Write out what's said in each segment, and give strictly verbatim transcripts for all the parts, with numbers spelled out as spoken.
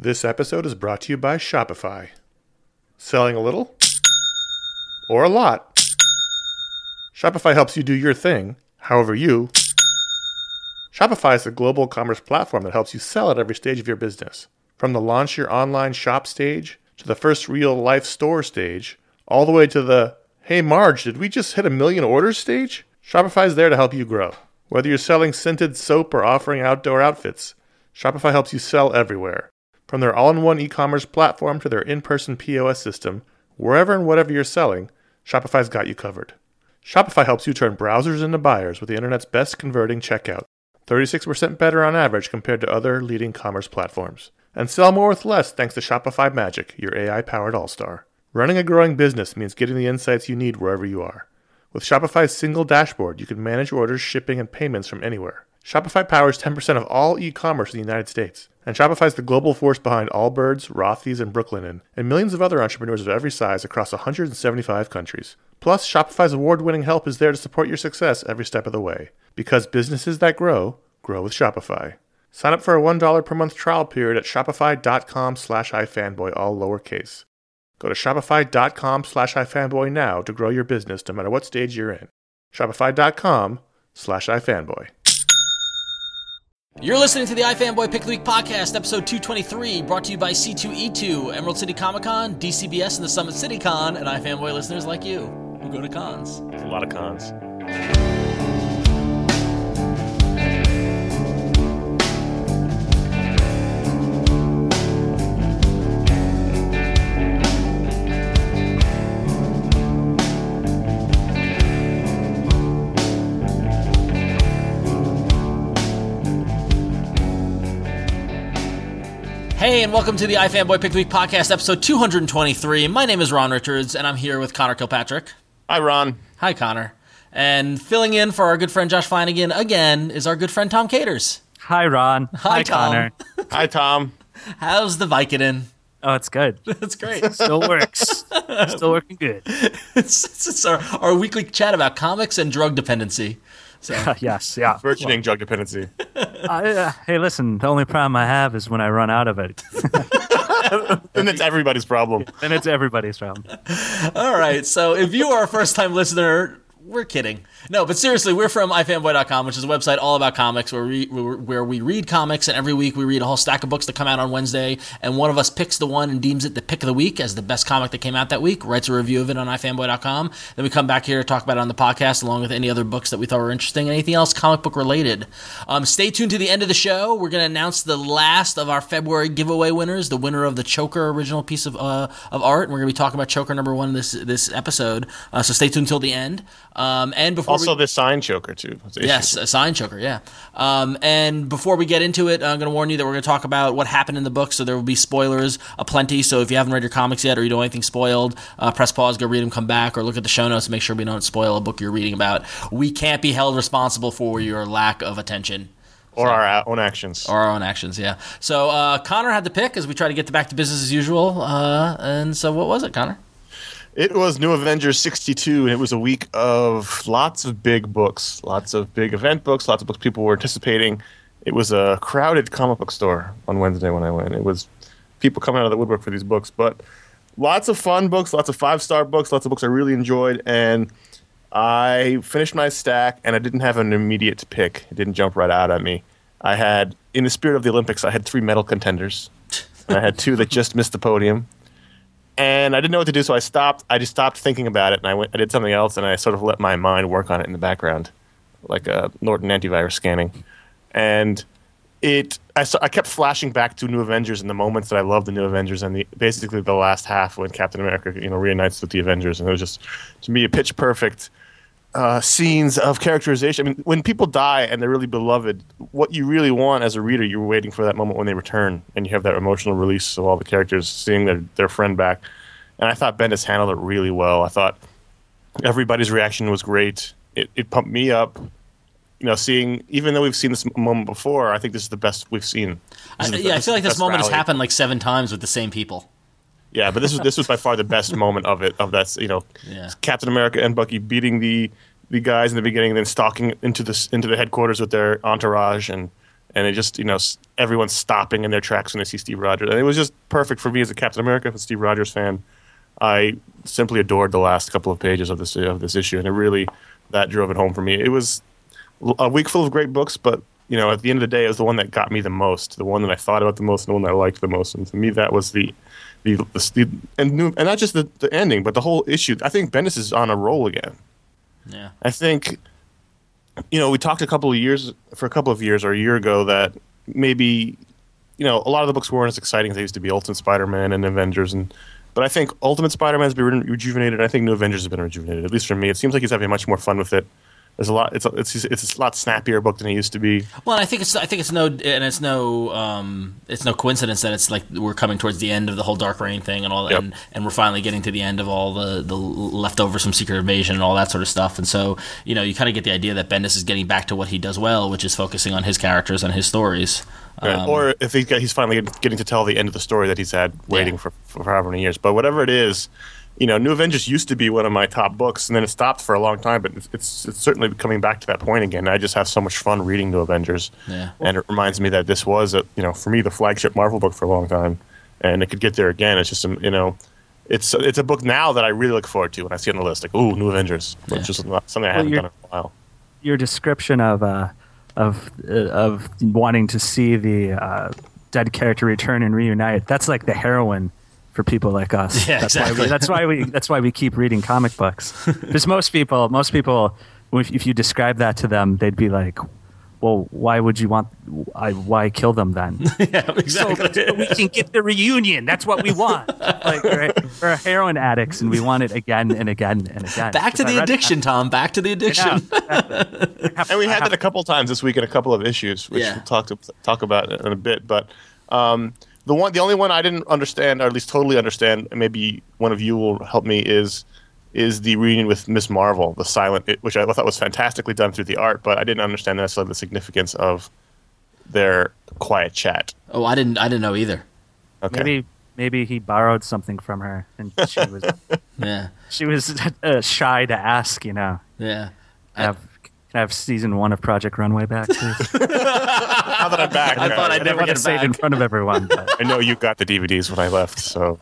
This episode is brought to you by Shopify. Selling a little? Or a lot? Shopify helps you do your thing, however you. Shopify is a global commerce platform that helps you sell at every stage of your business. From the launch your online shop stage, to the first real-life store stage, all the way to the, hey Marge, did we just hit a million orders stage? Shopify is there to help you grow. Whether you're selling scented soap or offering outdoor outfits, Shopify helps you sell everywhere. From their all-in-one e-commerce platform to their in-person P O S system, wherever and whatever you're selling, Shopify's got you covered. Shopify helps you turn browsers into buyers with the internet's best converting checkout, thirty-six percent better on average compared to other leading commerce platforms. And sell more with less thanks to Shopify Magic, your A I-powered all-star. Running a growing business means getting the insights you need wherever you are. With Shopify's single dashboard, you can manage orders, shipping, and payments from anywhere. Shopify powers ten percent of all e-commerce in the United States. And Shopify's the global force behind Allbirds, Rothy's, and Brooklinen, and millions of other entrepreneurs of every size across one hundred seventy-five countries. Plus, Shopify's award-winning help is there to support your success every step of the way. Because businesses that grow, grow with Shopify. Sign up for a one dollar per month trial period at shopify.com slash ifanboy, all lowercase. Go to shopify.com slash ifanboy now to grow your business no matter what stage you're in. Shopify.com slash ifanboy. You're listening to the iFanboy Pick of the Week podcast, episode two twenty-three, brought to you by C two E two, Emerald City Comic Con, D C B S, and the Summit City Con, and iFanboy listeners like you who go to cons. There's a lot of cons. Hey, and welcome to the iFanboy Pick of the Week podcast, episode two twenty-three. My name is Ron Richards, and I'm here with Connor Kilpatrick. Hi, Ron. Hi, Connor. And filling in for our good friend Josh Flanagan again is our good friend Tom Caters. Hi, Ron. Hi, Hi Tom. Connor. Hi, Tom. How's the Vicodin? Oh, it's good. That's great. Still works. Still working good. It's, it's, it's our, our weekly chat about comics and drug dependency. So. Yes, yeah. Burgeoning drug dependency. I, uh, hey, listen, the only problem I have is when I run out of it. And it's everybody's problem. Then it's everybody's problem. All right, so if you are a first-time listener, we're kidding. No, but seriously, we're from i fanboy dot com, which is a website all about comics where we where we read comics, and every week we read a whole stack of books that come out on Wednesday, and one of us picks the one and deems it the pick of the week as the best comic that came out that week, writes a review of it on i fanboy dot com. Then we come back here to talk about it on the podcast, along with any other books that we thought were interesting and anything else comic book related. Um, stay tuned to the end of the show. We're going to announce the last of our February giveaway winners, the winner of the Choker original piece of uh, of art, and we're going to be talking about Choker number one this this episode. Uh, so stay tuned until the end. Um, and before also we, this sign choker too. Yes, a sign choker, yeah. Um, and before we get into it, I'm going to warn you that we're going to talk about what happened in the book, so there will be spoilers aplenty. So if you haven't read your comics yet or you don't want anything spoiled, uh, press pause, go read them, come back, or look at the show notes and make sure we don't spoil a book you're reading about. We can't be held responsible for your lack of attention. Or so, our own actions. Or our own actions, yeah. So uh, Connor had the pick as we try to get back to business as usual. Uh, and so what was it, Connor? It was New Avengers sixty-two, and it was a week of lots of big books, lots of big event books, lots of books people were anticipating. It was a crowded comic book store on Wednesday when I went. It was people coming out of the woodwork for these books, but lots of fun books, lots of five-star books, lots of books I really enjoyed, and I finished my stack, and I didn't have an immediate pick. It didn't jump right out at me. I had, in the spirit of the Olympics, I had three medal contenders, and I had two that just missed the podium. And I didn't know what to do, so I stopped. I just stopped thinking about it, and I went. I did something else, and I sort of let my mind work on it in the background, like a Norton antivirus scanning. And it, I, I kept flashing back to New Avengers and the moments that I loved the New Avengers, and the basically the last half when Captain America, you know, reunites with the Avengers, and it was just to me a pitch perfect uh, scenes of characterization. I mean, when people die and they're really beloved, what you really want as a reader, you're waiting for that moment when they return, and you have that emotional release of all the characters seeing their, their friend back. And I thought Bendis handled it really well. I thought everybody's reaction was great. It, it pumped me up. You know, seeing, even though we've seen this moment before, I think this is the best we've seen. I, the, yeah, I feel like this moment rally. has happened like seven times with the same people. Yeah, but this was this was by far the best moment of it. Of that, you know, yeah. Captain America and Bucky beating the the guys in the beginning, and then stalking into the into the headquarters with their entourage, and and it just, you know, s- everyone's stopping in their tracks when they see Steve Rogers. And it was just perfect for me as a Captain America, a Steve Rogers fan. I simply adored the last couple of pages of this of this issue, and it really that drove it home for me. It was a week full of great books, but you know, at the end of the day, it was the one that got me the most, the one that I thought about the most, and the one that I liked the most. And to me, that was the the, the, the and new, and not just the, the ending, but the whole issue. I think Bendis is on a roll again. Yeah, I think, you know, we talked a couple of years for a couple of years or a year ago that maybe, you know, a lot of the books weren't as exciting as they used to be. Ultimate Spider-Man and Avengers and. But I think Ultimate Spider-Man has been rejuvenated. I think New Avengers has been rejuvenated. At least for me, it seems like he's having much more fun with it. There's a lot. It's a, it's it's a lot snappier book than it used to be. well, and I think it's I think it's no and it's no um, it's no coincidence that it's like we're coming towards the end of the whole Dark Reign thing and all, Yep. and and we're finally getting to the end of all the the leftovers from Secret Invasion and all that sort of stuff. And so you know you kind of get the idea that Bendis is getting back to what he does well, which is focusing on his characters and his stories. Right. Um, Or if he, he's finally getting to tell the end of the story that he's had waiting Yeah. for, for however many years. But whatever it is, you know, New Avengers used to be one of my top books, and then it stopped for a long time. But it's it's, it's certainly coming back to that point again. I just have so much fun reading New Avengers, Yeah. and it reminds me that this was, a, you know, for me the flagship Marvel book for a long time, and it could get there again. It's just, um, you know, it's it's a book now that I really look forward to when I see it on the list. Like, ooh, New Avengers, which Yeah. is not something I Well, haven't you're- done in a while. Your description of uh, of uh, of wanting to see the uh, dead character return and reunite, that's like the heroine for people like us. Yeah, that's exactly. Why we, that's why we that's why we keep reading comic books. Because most people, most people, if, if you describe that to them, they'd be like, "Well, why would you want? I, why kill them then?" yeah, exactly. So we can get the reunion. That's what we want. Like we're, we're heroin addicts, and we want it again and again and again. Back to Because I the read- addiction, Tom. Back to the addiction. And we had that a couple of times this week in a couple of issues, which Yeah. we'll talk to, talk about in a bit. But um, the one, the only one I didn't understand, or at least totally understand, and maybe one of you will help me, is is the reunion with Miss Marvel, the silent, which I thought was fantastically done through the art, but I didn't understand necessarily the significance of their quiet chat. Oh, I didn't I didn't know either. Okay. Maybe maybe he borrowed something from her, and she was Yeah, she was uh, shy to ask. You know, yeah. can I have, can I have season one of Project Runway back, please? Now that I'm back, I thought uh, I'd I never want get to it say it in back. front of everyone. But I know you got the D V Ds when I left, so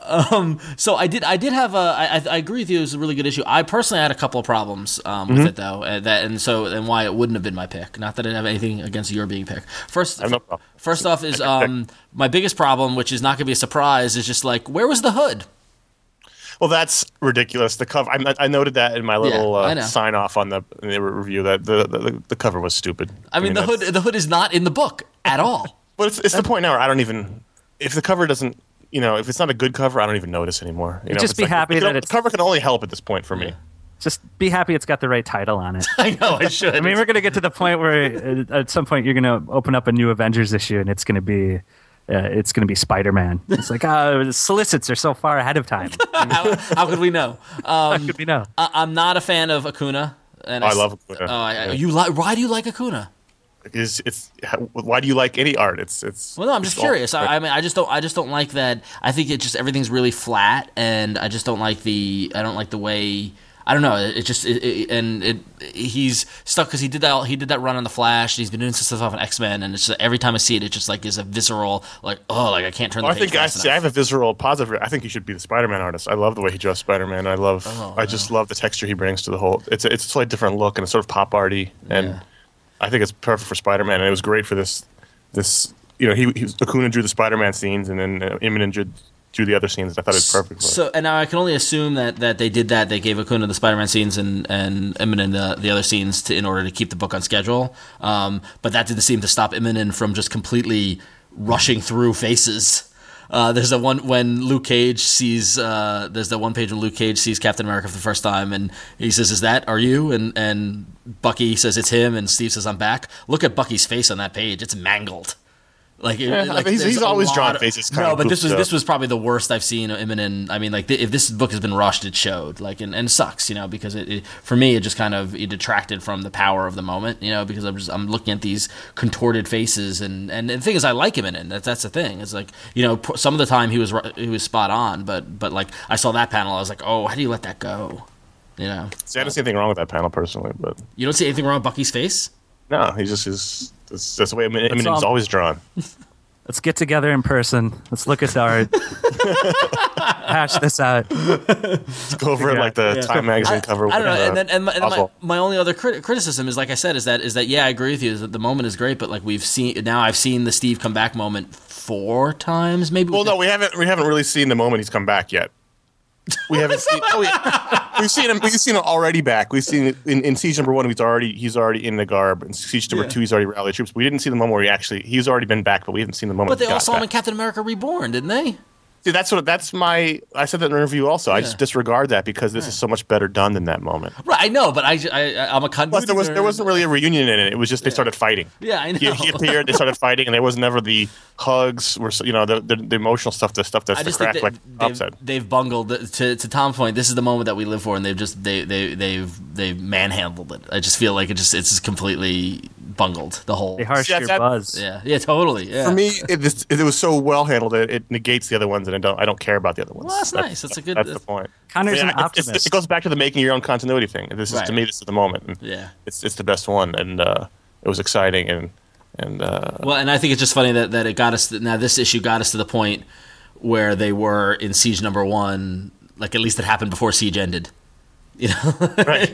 So I did. I did have a. I, I agree with you. It was a really good issue. I personally had a couple of problems um, with it though, and that and so and why it wouldn't have been my pick. Not that I have anything against your being picked. First, I have no problem. first off is um, my biggest problem, which is not going to be a surprise, is just like where was the hood? Well, that's ridiculous. The cover. I, I noted that in my little I uh, know. sign off on the, in the review that the, the the cover was stupid. I mean, the that's- hood. The hood is not in the book at all. But it's, it's the point now where I don't even, if the cover doesn't, you know, if it's not a good cover, I don't even notice anymore. You know, just if it's be like- happy it can- that it's- the cover can only help at this point for me. just be happy it's got the right title on it. I know. I should. I mean, we're going to get to the point where uh, at some point you're going to open up a new Avengers issue, and it's going to be. Uh, it's going to be Spider-Man. It's like, oh, the solicits are so far ahead of time. how, how could we know? How Um, could we know? I, I'm not a fan of Acuna. And Oh, I s- love Acuna. Oh, I, I- Yeah. you like? Why do you like Acuna? It's, it's why do you like any art? It's it's. Well, no, I'm it's just all- curious. I, I mean, I just don't. I just don't like that. I think it just everything's really flat, and I just don't like the. I don't like the way. I don't know. It, it just it, it, and it. He's stuck because he did that. He did that run on the Flash. He's been doing some stuff on X Men, and it's just, every time I see it, it just like is a visceral like oh like I can't turn the Well, I page think I, fast see, I enough. have a visceral positive. I think he should be the Spider-Man artist. I love the way he draws Spider-Man. I love. Oh, I just love the texture he brings to the whole. It's a, it's a slightly different look and it's sort of pop arty, and Yeah. I think it's perfect for Spider-Man. And it was great for this. This you know he, he Acuna drew the Spider-Man scenes, and then uh, Immonen drew, drew the other scenes. I thought it was perfect. For it. So and now I can only assume that, that they did that. They gave Acuna the Spider-Man scenes and and Eminem the, the other scenes to, in order to keep the book on schedule. Um, but that didn't seem to stop Eminem from just completely rushing through faces. Uh, there's that one when Luke Cage sees. Uh, there's that one page when Luke Cage sees Captain America for the first time, and he says, "Is that? Are you?" And and Bucky says, "It's him." And Steve says, "I'm back." Look at Bucky's face on that page; it's mangled. Like, it, Yeah, like I mean, he's- there's he's a always lot drawn of- faces kinda No, but this was goofed this up. was probably the worst I've seen Eminem. I mean, like th- if this book has been rushed, it showed. Like, and, and it sucks, you know, because it, it for me it just kind of it detracted from the power of the moment, you know, because I'm just I'm looking at these contorted faces, and, and the thing is, I like Eminem. That's that's the thing. It's like you know, p- some of the time he was ru- he was spot on, but but like I saw that panel, I was like, oh, how do you let that go? You know, See, I don't see anything wrong with that panel personally, but you don't see anything wrong with Bucky's face. no, he just is. That's, that's the way Eminem's all- always drawn. Let's get together in person. Let's look at our hash this out. Let's go over it like the Yeah. Time magazine I, cover. I don't know. with, uh, And then and my, and my, Oswald. my only other crit- criticism is, like I said, is that is that yeah, I agree with you. Is that the moment is great, but like we've seen now, I've seen the Steve come back moment four times, maybe. Well, no, we haven't we haven't really seen the moment he's come back yet. We haven't seen. Oh, yeah. We've seen him. We've seen him already back. We've seen it in, in siege number one. He's already he's already in the garb. In siege number Yeah. two, he's already rallied troops. We didn't see the moment where he actually he's already been back, but we haven't seen the moment. But they he all got saw him back. in Captain America Reborn, didn't they? See, that's what that's my. I said that in an interview also. I Yeah. just disregard that because this is so much better done than that moment. Right, I know, but I, I I'm a continuity Plus, there was nerd. there wasn't really a reunion in it. It was just they started fighting. Yeah, I know. He, he appeared. They started fighting, and there was never the hugs. Or you know the, the the emotional stuff. The stuff that's I the just crack think like that Bob they've, said. they've bungled to to Tom's point. This is the moment that we live for, and they've just they they they've they've manhandled it. I just feel like it just it's just completely bungled the whole. They harshed Yeah, your that- buzz. Yeah, yeah, totally. Yeah. For me, it, this, it was so well handled that it negates the other ones, and I don't I don't care about the other ones. Well, that's nice. That's a good- That's the point. Connor's Yeah, an it's- it's- optimist. It goes back to the making your own continuity thing. This is Right. to me, this is the moment. And Yeah. it's it's the best one, and uh, it was exciting, and and uh, Well, and I think it's just funny that, that it got us. Now this issue got us to the point where they were in Siege number one. Like at least it happened before Siege ended. You know, right.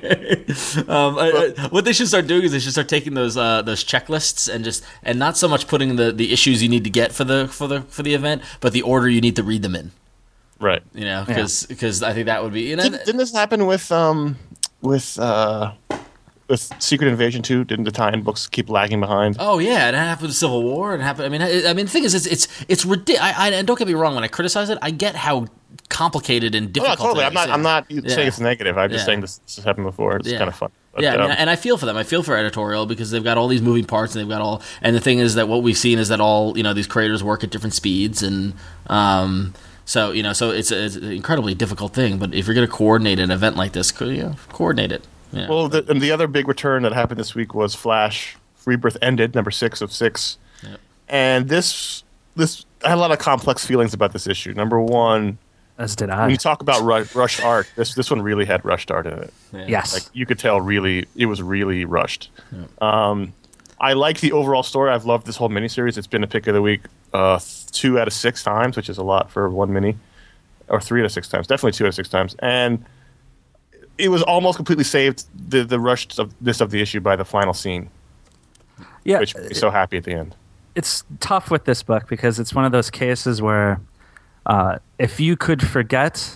um, I- I- what they should start doing is they should start taking those uh, those checklists and just and not so much putting the, the issues you need to get for the for the for the event, but the order you need to read them in. right. You know, because I think that would be. You know, Didn't, didn't this happen with um with uh with Secret Invasion two? Didn't the tie-in books keep lagging behind? Oh yeah, it happened with Civil War. It happened. I mean, I, I mean, the thing is, it's it's it's ridiculous. I, I and don't get me wrong. When I criticize it, I get how complicated and Oh, no, difficult. totally. it I'm not. is. I'm not Yeah. saying it's negative. I'm just Yeah. saying this, this has happened before. It's Yeah. kind of fun. But, yeah, I mean, um, and I feel for them. I feel for editorial because they've got all these moving parts and they've got all. And the thing is that what we've seen is that all you know these creators work at different speeds and. Um, so you know, so it's, a, it's an incredibly difficult thing. But if you're going to coordinate an event like this, co- you know, coordinate it. Yeah. Well, the, and the other big return that happened this week was Flash Rebirth ended, number six of six, Yep. and this this I had a lot of complex feelings about this issue. Number one, As did when I. you talk about ru- rushed art, this this one really had rushed art in it. Yeah. Yes. Like you could tell, really, it was really rushed. Um, I like the overall story. I've loved this whole miniseries. It's been a pick of the week uh, two out of six times, which is a lot for one mini, or three out of six times. Definitely two out of six times, and it was almost completely saved the the rushness of the issue by the final scene, yeah, which made me so happy at the end. it's tough with this book because it's one of those cases where uh, if you could forget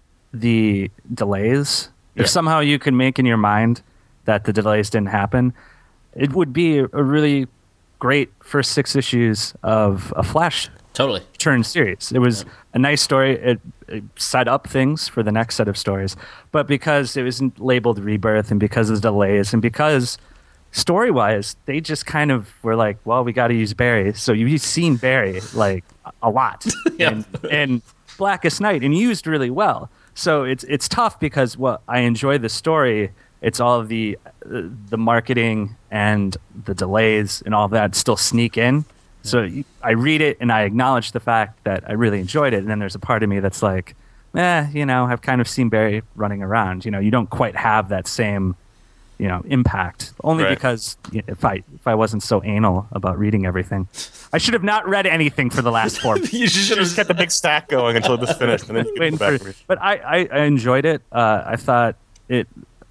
the delays, Yeah. if somehow you could make in your mind that the delays didn't happen, it would be a really great first six issues of a Flash Totally. turn series. It was a nice story. It, it set up things for the next set of stories. But because it was labeled Rebirth and because of the delays and because story wise, they just kind of were like, well, we got to use Barry. So you've seen Barry like a lot Yeah. in, in Blackest Night and used really well. So it's it's tough because well, I enjoy the story. It's all of the uh, the marketing and the delays and all that still sneak in. So you- I read it and I acknowledge the fact that I really enjoyed it. And then there's a part of me that's like, eh, you know, I've kind of seen Barry running around. You know, you don't quite have that same, you know, impact. Only Right. because you know, if I if I wasn't so anal about reading everything, I should have not read anything for the last four. You Should have just kept the big stack going until it was finished, and then you could waiting go back. for- and read. but I, I, I enjoyed it. Uh, I thought it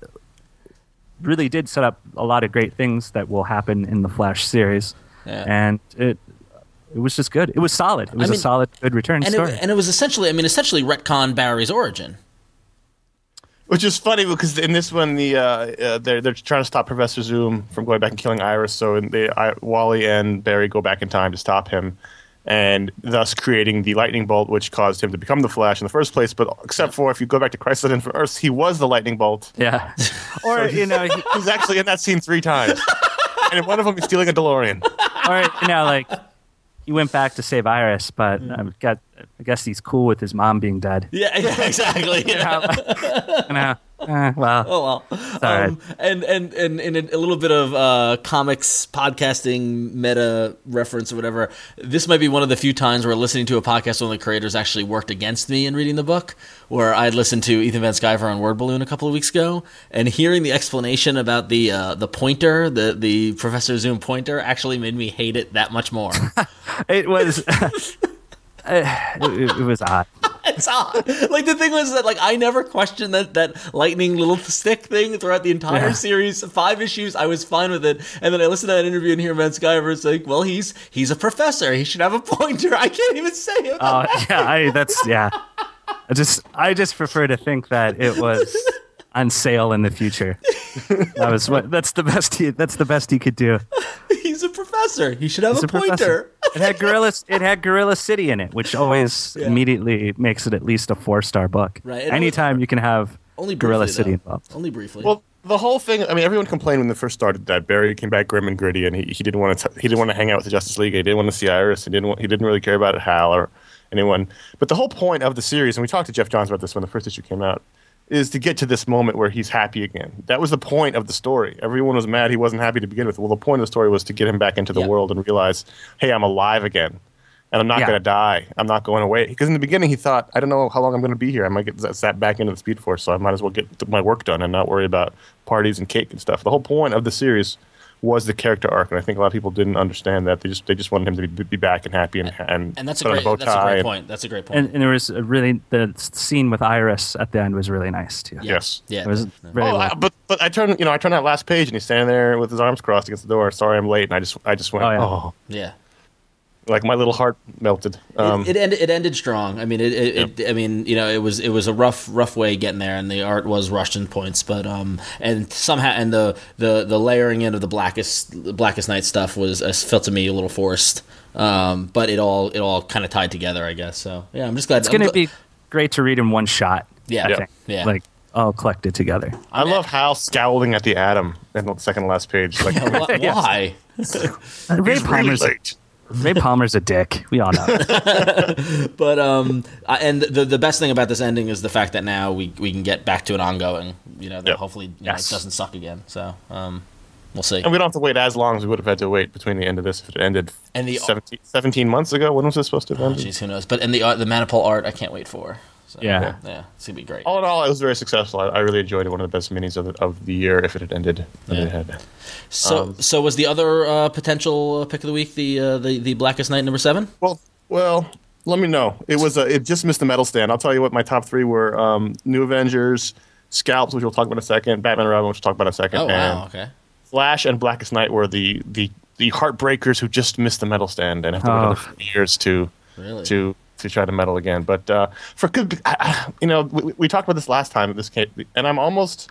really did set up a lot of great things that will happen in the Flash series, Yeah. and it it was just good. It was solid. It was I mean- a solid, good return And story. it, and it was essentially, I mean, essentially retcon Barry's origin. Which is funny because in this one, the uh, uh, they're they're trying to stop Professor Zoom from going back and killing Iris. So they, I, Wally and Barry go back in time to stop him, and thus creating the lightning bolt, which caused him to become the Flash in the first place. But except for if you go back to Crisis on Infinite Earths, he was the lightning bolt. yeah, or you know, he, He's actually in that scene three times, and in one of them, he's stealing a DeLorean. or you know, like he went back to save Iris, but I got I guess he's cool with his mom being dead. Yeah, yeah exactly. You know, you know, Eh, well, Oh well. all right. Um, and, and and and a little bit of uh, comics podcasting meta reference or whatever. This might be one of the few times where listening to a podcast one of the creators actually worked against me in reading the book. Where I'd listened to Ethan Van Sciver on Word Balloon a couple of weeks ago, and hearing the explanation about the uh, the pointer, the the Professor Zoom pointer, actually made me hate it that much more. It was. it, it was odd. It's odd. Like the thing was that like I never questioned that that lightning little stick thing throughout the entire Yeah. series. Five issues, I was fine with it. And then I listened to that interview and hear Van Sciver. It's like, well, he's he's a professor. He should have a pointer. I can't even say it. Oh yeah, I that's yeah. I just I just prefer to think that it was on sale in the future. That was what that's the best he that's the best he could do. He's a professor. He should have He's a a professor. pointer. It had Gorilla it had Gorilla City in it, which always Yeah. immediately makes it at least a four star book. Right, and Anytime you can have Only Gorilla briefly, City though. involved. Only briefly. Well, the whole thing. I mean, everyone complained when they first started that Barry came back grim and gritty, and he, he didn't want to he didn't want to hang out with the Justice League. He didn't want to see Iris. He didn't want, he didn't really care about Hal or anyone. But the whole point of the series, and we talked to Jeff Johns about this when the first issue came out, is to get to this moment where he's happy again. That was the point of the story. Everyone was mad he wasn't happy to begin with. Well, the point of the story was to get him back into the Yeah. world and realize, hey, I'm alive again. And I'm not Yeah. going to die. I'm not going away. Because in the beginning, he thought, I don't know how long I'm going to be here. I might get z- sat back into the Speed Force, so I might as well get th- my work done and not worry about parties and cake and stuff. The whole point of the series was the character arc, and I think a lot of people didn't understand that. They just they just wanted him to be, be back and happy and and, and that's a put on great bow that's a tie great and- point. That's a great point. And, and there was a really the scene with Iris at the end was really nice too. yeah. Yes. Yeah. It was yeah. very Oh, well. I, but but I turned you know I turned that last page and he's standing there with his arms crossed against the door. Sorry, I'm late, and I just I just went Oh, yeah. oh, Yeah. like my little heart melted. Um, it, it ended. It ended strong. I mean, it, it, it. I mean, you know, it was. It was a rough, rough way getting there, and the art was rushed in points. But um, and somehow, and the the the layering in of the blackest blackest night stuff was uh, felt to me a little forced. Um, but it all it all kind of tied together, I guess. So yeah, I'm just glad. It's going to be great to read in one shot. Yeah. I Yeah. think. Yeah. Like all collected together. I love Hal scowling at the Atom in the second to last page. Like Wh- Why? Uh, Ray he's really Palmer's late. Ray Palmer's a dick. We all know. But um, I- and the the best thing about this ending is the fact that now we we can get back to an ongoing. You know, that Yeah. hopefully you Yes. know, it doesn't suck again. So um, we'll see. And we don't have to wait as long as we would have had to wait between the end of this if it ended And the- seventeen, seventeen months ago. When was this supposed to have Oh, ended? jeez, who knows? But and the art, the Manipul art, I can't wait for. So, Yeah. yeah, it's gonna be great. All in all, it was very successful. I, I really enjoyed it. One of the best minis of the, of the year if it had ended. Than Yeah. it had. So, um, so was the other uh, potential uh, pick of the week the uh, the the Blackest Night number seven? Well, well, let me know. It was uh, it just missed the medal stand. I'll tell you what my top three were: um, New Avengers, Scalps, which we'll talk about in a second, Batman and Robin, which we'll talk about in a second, Oh and wow, okay. Flash and Blackest Night were the the the heartbreakers who just missed the medal stand and have to wait Oh. another four years to Really? to to try to medal again. But uh, for good, I- I- you know, we, we talked about this last time. This came, and I'm almost.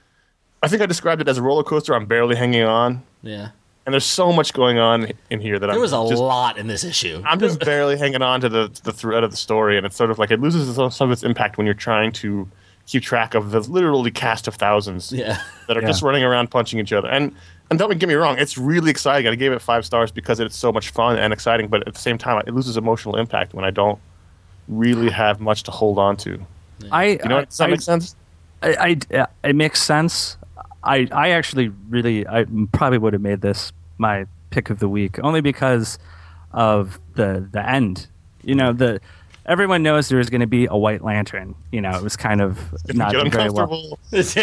I think I described it as a roller coaster. I'm barely hanging on, Yeah, and there's so much going on in here that there I'm was a just, lot in this issue. I'm just barely hanging on to the to the thread of the story, and it's sort of like it loses some some of its impact when you're trying to keep track of the literally cast of thousands Yeah, that are Yeah. just running around punching each other. And and don't get me wrong, it's really exciting. I gave it five stars because it's so much fun and exciting, but at the same time, it loses emotional impact when I don't really have much to hold on to. I, You know, I, does that I, make sense? I, I- yeah, it makes sense. I, I actually really, I probably would have made this my pick of the week only because of the the end. You know, the everyone knows there was going to be a White Lantern. You know, it was kind of If not you get very well. uncomfortable.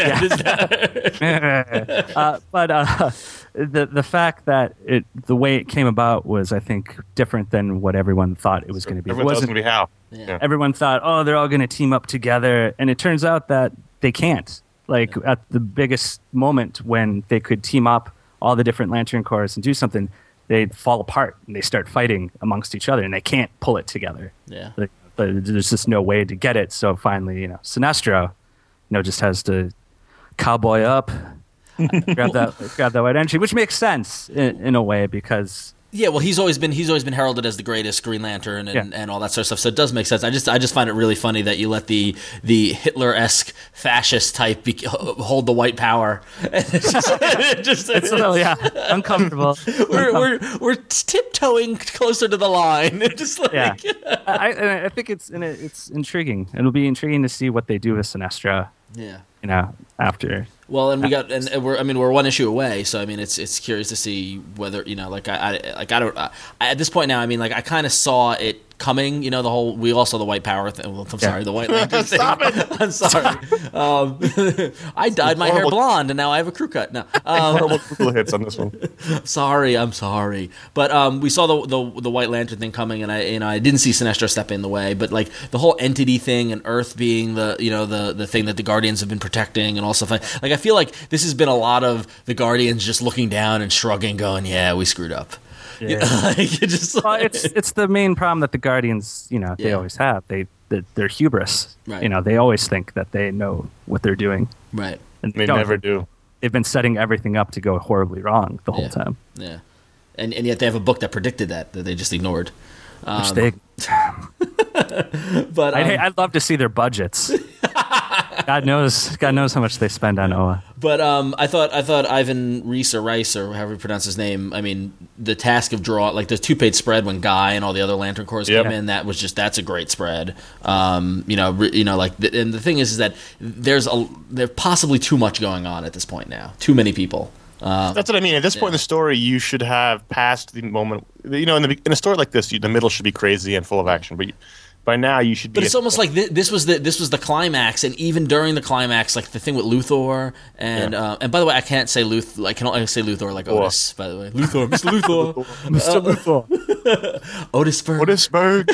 yeah. uh, but uh, the the fact that it the way it came about was, I think, different than what everyone thought it was going to be. It Everyone thought it was wasn't going to be Hal. Yeah. Yeah. everyone thought, oh, they're all going to team up together, and it turns out that they can't. Like at the biggest moment when they could team up all the different Lantern Corps and do something, they fall apart and they start fighting amongst each other, and they can't pull it together. Yeah. Like, but there's just no way to get it. So finally, you know, Sinestro, you know, just has to cowboy up, grab that grab that white entry, which makes sense in, in a way because. Yeah, well, he's always been he's always been heralded as the greatest Green Lantern and, Yeah. and all that sort of stuff. So it does make sense. I just I just find it really funny that you let the the Hitler-esque fascist type be, hold the white power. It's just, it just It's a little, yeah, uncomfortable. we're, we're we're tiptoeing closer to the line. Just like Yeah, I, I, I think it's and it, it's intriguing. It'll be intriguing to see what they do with Sinestro yeah. you know, after. Well, and we got, and we're, I mean, we're one issue away, so I mean, it's it's curious to see whether, you know, like I, I like I don't I, at this point now. I mean, like I kind of saw it coming, you know, the whole. We all saw the white power thing. Well, I'm sorry, Yeah. the white lantern thing. Stop it! I'm sorry. Um, I dyed my hair horrible- blonde, and now I have a crew cut. No, um, Horrible Google hits on this one. sorry, I'm sorry. But um, we saw the, the the white lantern thing coming, and I, you know, I didn't see Sinestro step in the way. But like the whole entity thing, and Earth being the, you know, the the thing that the Guardians have been protecting, and all stuff like, like I feel like this has been a lot of the Guardians just looking down and shrugging, going, "Yeah, we screwed up." Yeah. You know, like, it just Well, like- it's it's the main problem that the Guardians, you know, they Yeah. always have. They they're, they're hubris. Right. You know, they always think that they know what they're doing, right. and They don't. never do. They've been setting everything up to go horribly wrong the whole Yeah. time. Yeah, and and yet they have a book that predicted that that they just ignored. Which Um, they, but um, I'd, I'd love to see their budgets. God knows, God knows how much they spend on O A. But um, I thought I thought Ivan Reis or Rice or however you pronounce his name. I mean, the task of draw like the two page spread when Guy and all the other Lantern Corps Yep. came in. That was just that's a great spread. Um, you know, re, you know, like the, and the thing is, is that there's a there's possibly too much going on at this point now. Too many people. Uh, That's what I mean. At this point in the story, you should have passed the moment. You know, in, the, in a story like this, you, the middle should be crazy and full of action. But you, by now, you should be. But it's at- almost like thi- this was the this was the climax, and even during the climax, like the thing with Luthor, and Yeah. uh, and by the way, I can't say Luth, I can only say Luthor like Or- Otis. By the way, Luthor, Mister Luthor, Mister Luthor. Otisburg. Otisburg.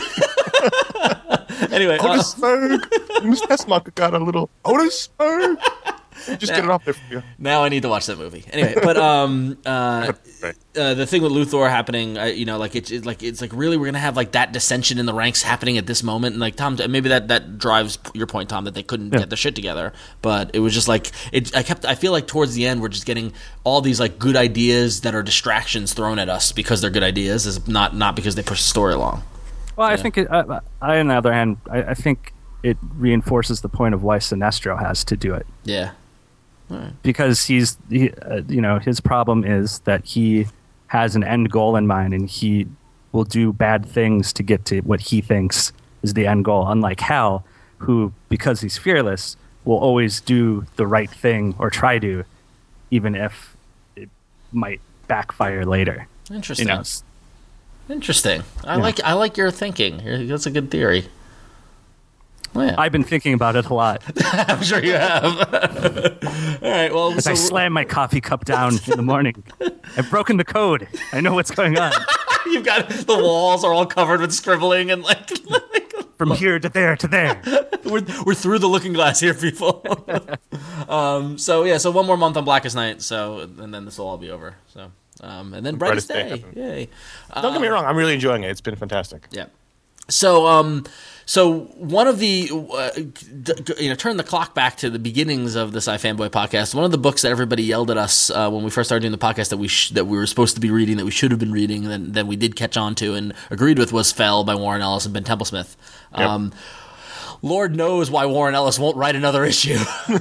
Anyway, uh, Otisburg. Miss Tessmacher got a little Otisburg. Just get it off there for you. now I need to watch that movie. Anyway, but um, uh, Right. uh, the thing with Luthor happening, uh, you know, like it's it, like it's like really we're gonna have like that dissension in the ranks happening at this moment, and like Tom, maybe that that drives your point, Tom, that they couldn't Yeah. get their shit together. But it was just like it. I kept. I feel like towards the end we're just getting all these like good ideas that are distractions thrown at us because they're good ideas, is not not because they push the story along. Well, I Yeah. think, it, uh, I, on the other hand, I, I think it reinforces the point of why Sinestro has to do it. Yeah. Because he's, he, uh, you know, his problem is that he has an end goal in mind, and he will do bad things to get to what he thinks is the end goal. Unlike Hal, who, because he's fearless, will always do the right thing or try to, even if it might backfire later. Interesting. You know, s- Interesting. I Yeah. like I like your thinking. You're- That's a good theory. Well, yeah. I've been thinking about it a lot. I'm sure you have. All right. Well, As so I slam my coffee cup down in the morning, I've broken the code. I know what's going on. you've got the walls are all covered with scribbling and like, like From here to there to there. we're we're through the looking glass here, people. um. So yeah. So one more month on Blackest Night. So and then this will all be over. So um. And then Brightest, Brightest Day. Day. Yay. Don't get me wrong. I'm really enjoying it. It's been fantastic. Yeah. So, um, so one of the, uh, d- you know, turn the clock back to the beginnings of the Sci Fanboy podcast. One of the books that everybody yelled at us uh, when we first started doing the podcast that we sh- that we were supposed to be reading, that we should have been reading, then then we did catch on to and agreed with was Fell by Warren Ellis and Ben Templesmith. Yep. Um, Lord knows why Warren Ellis won't write another issue.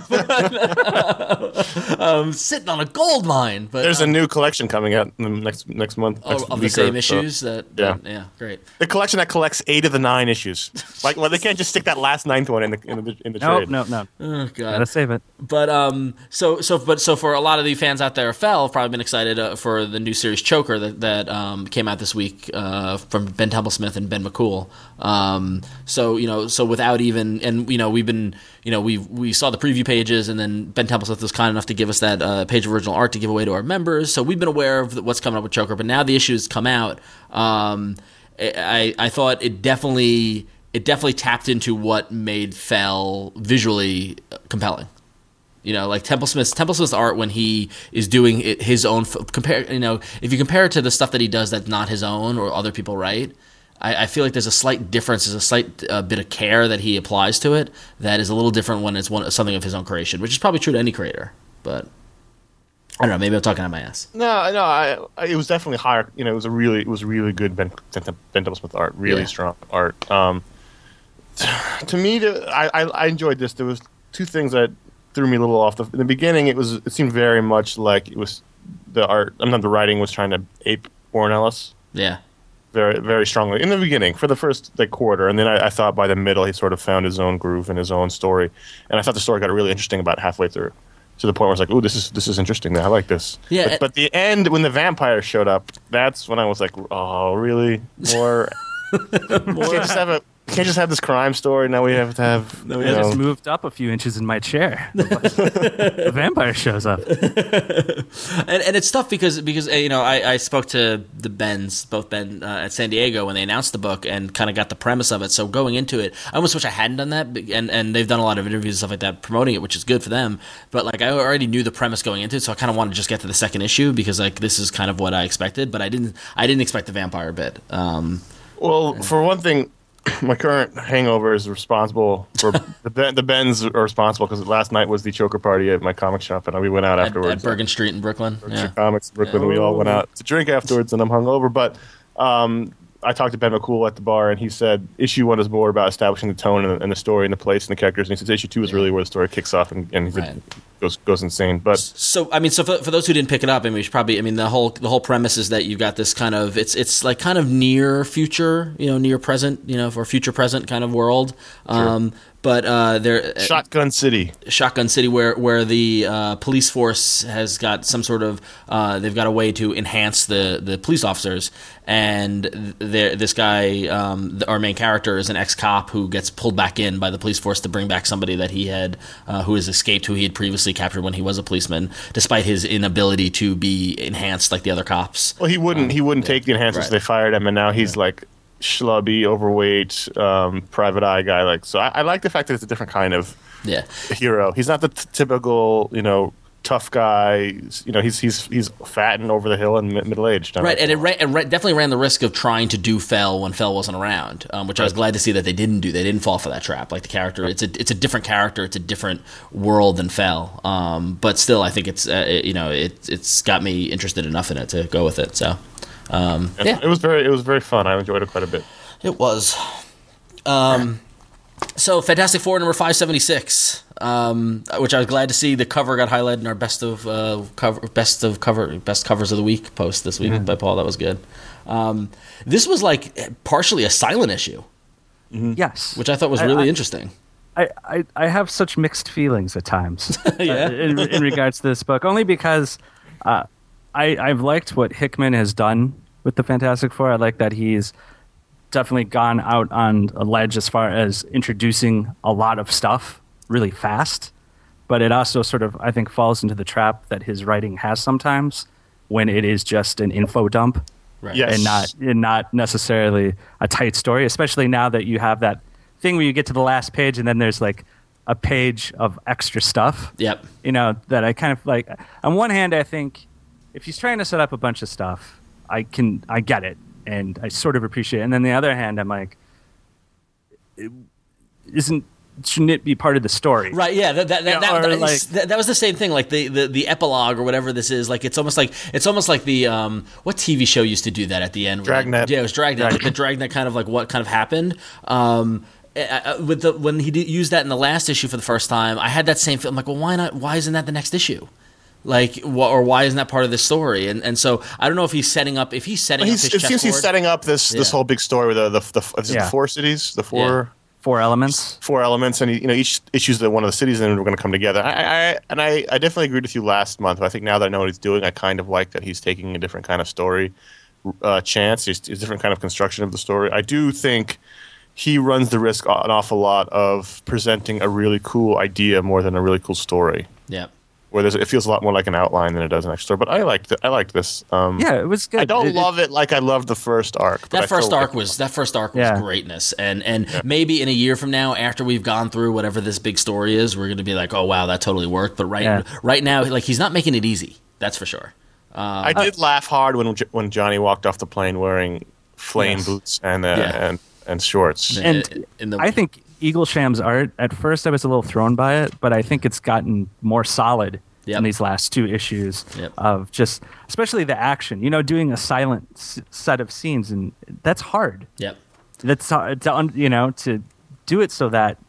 um, sitting on a gold mine. But There's um, a new collection coming out in the next next month. oh, next of the week same or so. issues. That, Yeah. that- yeah, great. The collection that collects eight of the nine issues. Like, well, they can't just stick that last ninth one in the in the, in the Nope, trade. no, no. Oh God. Gotta save it. But um, so so but so for a lot of the fans out there, of Fell have probably been excited uh, for the new series Choker that that um, came out this week uh, from Ben Templesmith and Ben McCool. Um, so you know, so without even and you know we've been you know we we saw the preview pages, and then Ben Templesmith was kind enough to give us that uh, page of original art to give away to our members. So we've been aware of what's coming up with Choker, but now the issues come out. Um, I I thought it definitely. It definitely tapped into what made Fell visually compelling. You know, like Templesmith's Templesmith's art when he is doing it, his own. Compare, you know, if you compare it to the stuff that he does that's not his own or other people write, I, I feel like there's a slight difference. There's a slight uh, bit of care that he applies to it that is a little different when it's one something of his own creation, which is probably true to any creator. But I don't know. Maybe I'm talking out my ass. No, no, I, I, it was definitely higher. You know, it was a really, it was really good Ben Ben Templesmith art. Really Yeah. strong art. Um, to me, the, I, I I enjoyed this. There was two things that threw me a little off. The, in the beginning, it was it seemed very much like it was the art. I'm not the writing was trying to ape Warren Ellis. Yeah. very very strongly in the beginning for the first like quarter, and then I, I thought by the middle he sort of found his own groove and his own story, and I thought the story got really interesting about halfway through, to the point where I was like, "Ooh, this is this is interesting. I like this." Yeah, but, it- but the end when the vampire showed up, that's when I was like, "Oh, really? More? Can't just have a can't just have this crime story. Now we have to have." No, we you have I know, just moved up a few inches in my chair. The vampire shows up. And, and it's tough because because uh, you know I, I spoke to the Bens, both Ben uh, at San Diego when they announced the book and kind of got the premise of it. So going into it, I almost wish I hadn't done that. And and they've done a lot of interviews and stuff like that promoting it, which is good for them. But like I already knew the premise going into it, so I kind of wanted to just get to the second issue because like this is kind of what I expected. But I didn't I didn't expect the vampire bit. Um, Well, for one thing, my current hangover is responsible for the ben, the Bens are responsible because last night was the choker party at my comic shop, and we went out at, afterwards. at Bergen Street in Brooklyn. Berkshire Yeah. Comics in Brooklyn. We all went out to drink afterwards, and I'm hungover. But um, I talked to Ben McCool at the bar, and he said issue one is more about establishing the tone and, and the story and the place and the characters. And he says issue two is really where the story kicks off, and, and he said, Right. goes goes insane. But So I mean, so for, for those who didn't pick it up, I mean, we should probably. I mean, the whole the whole premise is that you've got this kind of it's it's like kind of near future, you know, near present, you know, for future present kind of world. Um, but uh, there, Shotgun City. Shotgun City, where where the uh, police force has got some sort of uh, they've got a way to enhance the, the police officers, and th- this guy, um, the, our main character, is an ex cop who gets pulled back in by the police force to bring back somebody that he had uh, who has escaped, who he had previously captured when he was a policeman, despite his inability to be enhanced like the other cops. Well, he wouldn't. He wouldn't take the enhancements. Right. They fired him, and now he's like schlubby, overweight, um, private eye guy. Like, so I, I like the fact that it's a different kind of Yeah. hero. He's not the t- typical, you know, tough guy. You know, he's he's he's fat and over the hill and mi- middle aged. Right, and it, ran, it ran, definitely ran the risk of trying to do Fell when Fell wasn't around, um, which I was glad to see that they didn't do. They didn't fall for that trap. Like the character, it's a it's a different character, it's a different world than Fell. Um, but still, I think it's uh, it, you know it it's got me interested enough in it to go with it. So um, yeah, It was very it was very fun. I enjoyed it quite a bit. it was. Um, so Fantastic Four number five seventy six. Um, which I was glad to see the cover got highlighted in our best of uh, cover, best of cover, best covers of the week post this week by Paul. That was good. Um, this was like partially a silent issue, Yes. which I thought was I- really I- interesting. I, I, I have such mixed feelings at times Yeah. uh, in, in regards to this book, only because uh, I, I've liked what Hickman has done with the Fantastic Four. I like that he's definitely gone out on a ledge as far as introducing a lot of stuff really fast, but it also sort of, I think, falls into the trap that his writing has sometimes when it is just an info dump Right. Yes. and not and not necessarily a tight story, especially now that you have that thing where you get to the last page and then there's like a page of extra stuff. Yep. You know, that I kind of like. On one hand, I think if he's trying to set up a bunch of stuff, I can I get it and I sort of appreciate it. And then the other hand, I'm like, it isn't shouldn't it be part of the story? Right, yeah, that that, that, Yeah, that, or that, like- that, that was the same thing. Like the, the, the epilogue or whatever this is. Like it's almost like it's almost like the um what T V show used to do that at the end? Dragnet. Yeah, it was Dragnet. Like the Dragnet kind of like what kind of happened. Um, I- I- with the when he did use that in the last issue for the first time, I had that same feel. I'm like, well, why not? Why isn't that the next issue? Like, wh- or why isn't that part of this story? And and so I don't know if he's setting up. If he's setting He's, up it his seems he's chessboard- setting up this this Yeah. whole big story with the the, the, is it Yeah. the four cities, the four. Four elements. Four elements, and you know each issues that one of the cities, and we're going to come together. I, I and I, I definitely agreed with you last month. But I think now that I know what he's doing, I kind of like that he's taking a different kind of story uh, chance. It's a different kind of construction of the story. I do think he runs the risk an awful lot of presenting a really cool idea more than a really cool story. Yeah. Where there's, it feels a lot more like an outline than it does an actual story. But I liked it. I liked this. Um, Yeah, it was good. I don't It- it- love it like I loved the first arc. But I That first still arc like- was that first arc was Yeah. greatness, and and maybe in a year from now, after we've gone through whatever this big story is, we're going to be like, oh wow, that totally worked. But right Yeah. right now, like he's not making it easy. That's for sure. I did laugh hard when when Johnny walked off the plane wearing flame Yes. boots and uh, Yeah. and and shorts. And in the, I think Eaglesham's art, at first I was a little thrown by it, but I think it's gotten more solid Yep. in these last two issues Yep. of just, especially the action, you know, doing a silent s- set of scenes. And that's hard. Yep. That's hard to, un- you know, to do it so that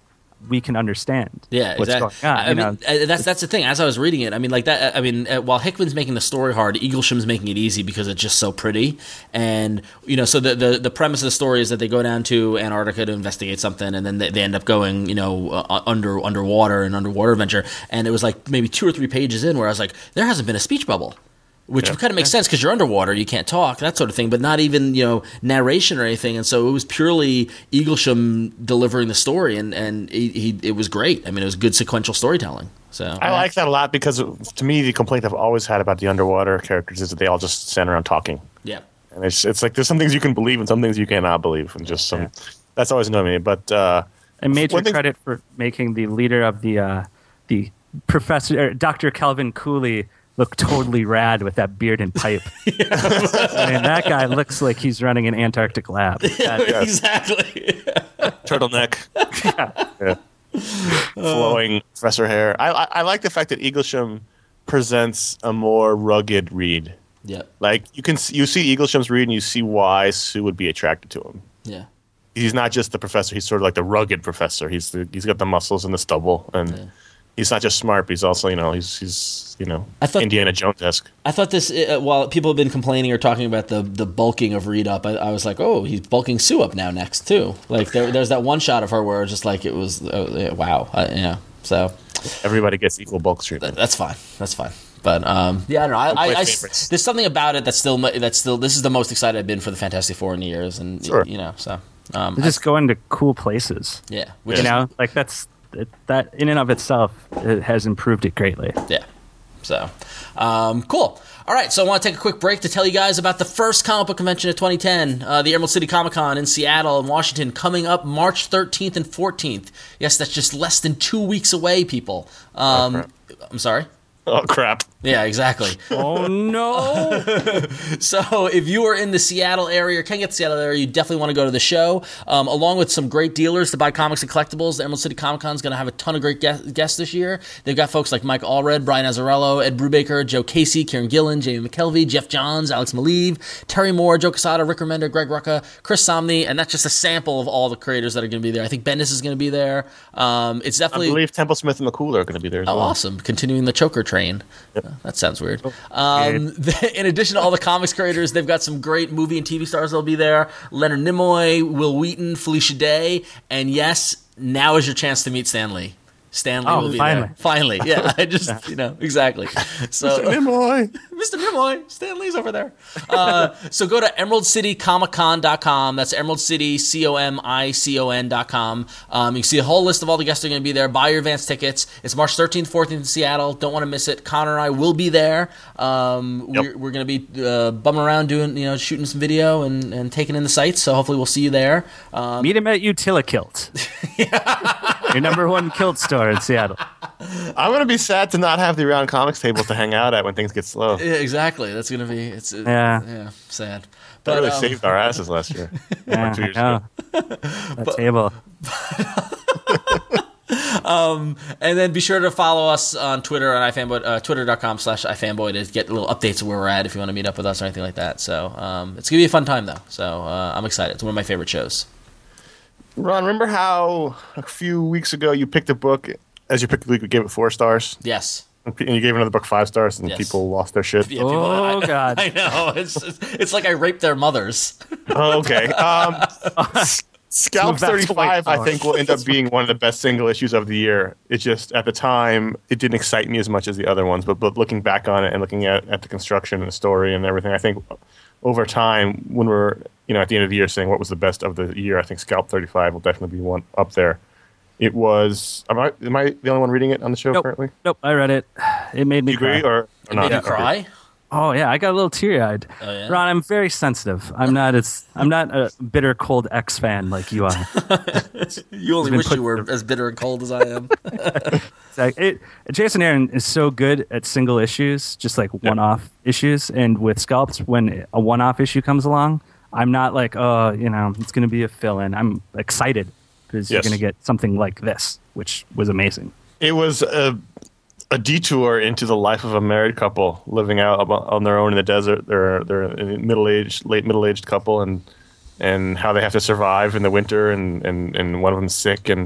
we can understand. Yeah, what's exactly. going on. I you mean, know? uh, that's that's the thing. As I was reading it, I mean, like that. I mean, uh, while Hickman's making the story hard, Eaglesham's making it easy because it's just so pretty. And you know, so the the, the premise of the story is that they go down to Antarctica to investigate something, and then they, they end up going, you know, uh, under underwater and underwater adventure. And it was like maybe two or three pages in where I was like, there hasn't been a speech bubble. Which yeah. kind of makes sense because you're underwater, you can't talk, that sort of thing, but not even, you know, narration or anything. And so it was purely Eaglesham delivering the story, and, and he, he it was great. I mean, it was good sequential storytelling. So I like that a lot because, to me, the complaint I've always had about the underwater characters is that they all just stand around talking. Yeah. And it's it's like there's some things you can believe and some things you cannot believe, and just some. Yeah. That's always annoyed me. But uh, and major credit for making the leader of the uh, the professor, or Doctor Calvin Cooley, look totally rad with that beard and pipe. Yeah. I mean, that guy looks like he's running an Antarctic lab. Yeah, that, exactly. Turtleneck. Yeah. Yeah. Flowing uh, professor hair. I, I I like the fact that Eaglesham presents a more rugged read. Yeah. Like you can you see Eaglesham's read and you see why Sue would be attracted to him. Yeah. He's not just the professor. He's sort of like the rugged professor. He's the, he's got the muscles and the stubble, and yeah. he's not just smart, but he's also, you know, he's he's you know I thought, Indiana Jones-esque. I thought this uh, while people have been complaining or talking about the the bulking of Reed up, I, I was like, oh, he's bulking Sue up now next too. Like there, there's that one shot of her where it was just like it was uh, yeah, wow, uh, yeah. So everybody gets equal bulk treatment. That's fine. That's fine. But um, yeah, I don't know. I, I, I, there's something about it that's still that's still this is the most excited I've been for the Fantastic Four in years, and sure. you know, so um, they just going to cool places. Yeah, which you is, know, like that's it, that in and of itself it has improved it greatly. Yeah. So, um, cool. All right, so I want to take a quick break to tell you guys about the first comic book convention of twenty ten, uh, the Emerald City Comic Con in Seattle and Washington, coming up March thirteenth and fourteenth. Yes, that's just less than two weeks away, people. Um, oh, I'm sorry? Oh, crap. Yeah, exactly. Oh, no. So if you are in the Seattle area or can get to the Seattle area, you definitely want to go to the show. Um, along with some great dealers to buy comics and collectibles, the Emerald City Comic Con is going to have a ton of great guest- guests this year. They've got folks like Mike Allred, Brian Azzarello, Ed Brubaker, Joe Casey, Kieran Gillen, Jamie McKelvey, Jeff Johns, Alex Maleev, Terry Moore, Joe Quesada, Rick Remender, Greg Rucka, Chris Somney, and that's just a sample of all the creators that are going to be there. I think Bendis is going to be there. Um, it's definitely. I believe Temple Smith and McCool are going to be there as oh, well. Awesome. Continuing the choker train. Yep. Uh, that sounds weird. Um, in addition to all the comics creators, they've got some great movie and T V stars that'll be there. Leonard Nimoy, Will Wheaton, Felicia Day, and yes, now is your chance to meet Stan Lee. Stan Lee oh, will be finally. there. Finally. Yeah, I just, you know, exactly. So, Mister Nimoy. Mister Nimoy. Stan Lee's over there. Uh, so go to emerald city comic con dot com. That's Emerald City, C O M I C O N dot com. Um, you can see a whole list of all the guests that are going to be there. Buy your advance tickets. It's March thirteenth, fourteenth in Seattle. Don't want to miss it. Connor and I will be there. Um, yep. We're, we're going to be uh, bumming around doing, you know, shooting some video and, and taking in the sights. So hopefully we'll see you there. Um, Meet him at Utilikilt. Your number one kilt store in Seattle. I'm going to be sad to not have the round comics table to hang out at when things get slow. Yeah, exactly. That's going to be it's it, yeah. yeah, sad. That But really um, saved our asses last year. Yeah, two years I know. ago. That But- table. Um, and then be sure to follow us on Twitter on ifanboy, uh, twitter.com slash ifanboy to get little updates of where we're at if you want to meet up with us or anything like that. So um, it's going to be a fun time, though. So uh, I'm excited. It's one of my favorite shows. Ron, remember how a few weeks ago you picked a book, as you picked the week, you gave it four stars? Yes. And you gave another book five stars, and Yes. people lost their shit. Yeah, people, Oh, I, God. I know. It's, it's it's like I raped their mothers. Oh, okay. Um, Scalp Move back to thirty-five, White I think, will end up being one of the best single issues of the year. It just, at the time, it didn't excite me as much as the other ones. But but looking back on it and looking at, at the construction and the story and everything, I think over time, when we're you know at the end of the year saying what was the best of the year, I think Scalp thirty-five will definitely be one up there. It was. Am I, am I the only one reading it on the show Nope. currently? Nope, I read it. It made me Do you agree cry. or, or It not? made you Okay. cry. Oh yeah, I got a little teary-eyed. Oh, yeah? Ron, I'm very sensitive. I'm not as I'm not a bitter cold X fan like you are. You only been wish put- you were as bitter and cold as I am. It's like, it, Jason Aaron is so good at single issues, just like one-off issues, and with Scalps, when a one-off issue comes along, I'm not like, oh, you know, it's going to be a fill-in. I'm excited because Yes. you're going to get something like this, which was amazing. It was a, a detour into the life of a married couple living out abo- on their own in the desert. They're they're a middle-aged, late middle-aged couple, and and how they have to survive in the winter, and, and, and one of them's sick, and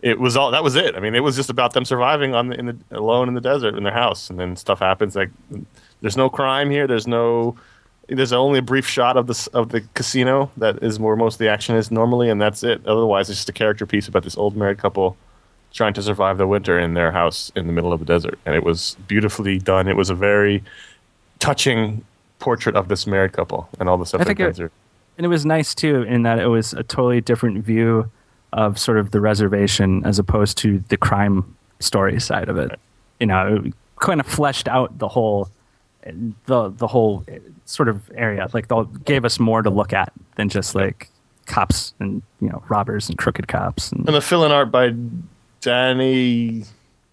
it was all that was it. I mean, it was just about them surviving on the, in the alone in the desert in their house, and then stuff happens. Like, there's no crime here. There's no. There's only a brief shot of the of the casino that is where most of the action is normally, and that's it. Otherwise, it's just a character piece about this old married couple trying to survive the winter in their house in the middle of the desert, and it was beautifully done. It was a very touching portrait of this married couple and all the stuff I they think went it, through. and it was nice too in that it was a totally different view of sort of the reservation as opposed to the crime story side of it. Right. You know, it kind of fleshed out the whole the the whole sort of area. Like, they gave us more to look at than just like cops and, you know, robbers and crooked cops. And, And the fill-in art by Danny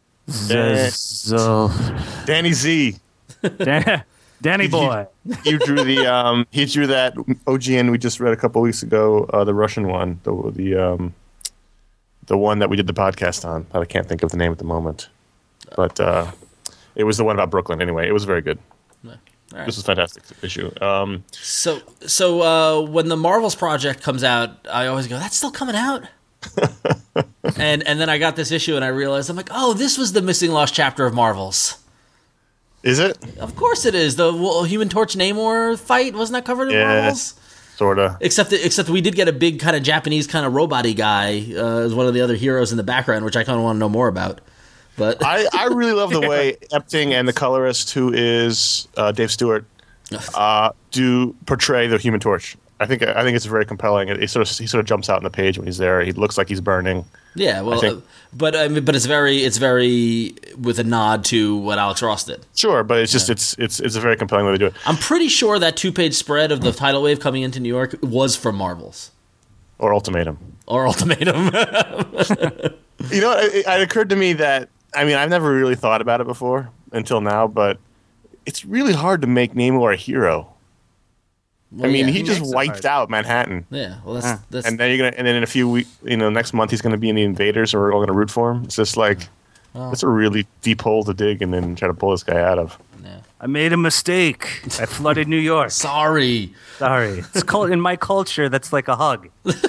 Zil- Danny Z. Dan- Danny boy. He drew the um, he drew that O G N we just read a couple weeks ago, uh, the Russian one, the the um, the one that we did the podcast on. I can't think of the name at the moment, but uh, it was the one about Brooklyn. Anyway, it was very good. All right. This was a fantastic issue. Um, So, so uh, when the Marvels project comes out, I always go, "That's still coming out." and and then I got this issue, and I realized I'm like, "Oh, this was the missing lost chapter of Marvels." is it? Of course, it is. The well, Human Torch Namor fight wasn't that covered in Yeah. Marvels? Sorta. Except, that, except we did get a big kind of Japanese kind of robot-y guy uh, as one of the other heroes in the background, which I kind of want to know more about. But I, I really love the way Epting and the colorist, who is uh, Dave Stewart, uh, do portray the Human Torch. I think I think it's very compelling. It, it sort of he sort of jumps out on the page when he's there. He looks like he's burning. yeah, well, think- uh, but I mean, but it's very, it's very with a nod to what Alex Ross did. Sure, but it's just it's it's it's a very compelling way to do it. I'm pretty sure that two-page spread of the tidal wave coming into New York was from Marvels Or Ultimatum. or Ultimatum. You know, it, it occurred to me that I mean I've never really thought about it before until now, but it's really hard to make Namor a hero. Well, I mean, yeah. he just makes it wiped hard. out Manhattan, yeah. Well, that's that's and then you're gonna, and then in a few weeks, you know, next month he's gonna be in the Invaders, and we're all gonna root for him. It's just like it's a really deep hole to dig, and then try to pull this guy out of. yeah. I made a mistake. I flooded New York. Sorry. Sorry. It's called in my culture. That's like a hug.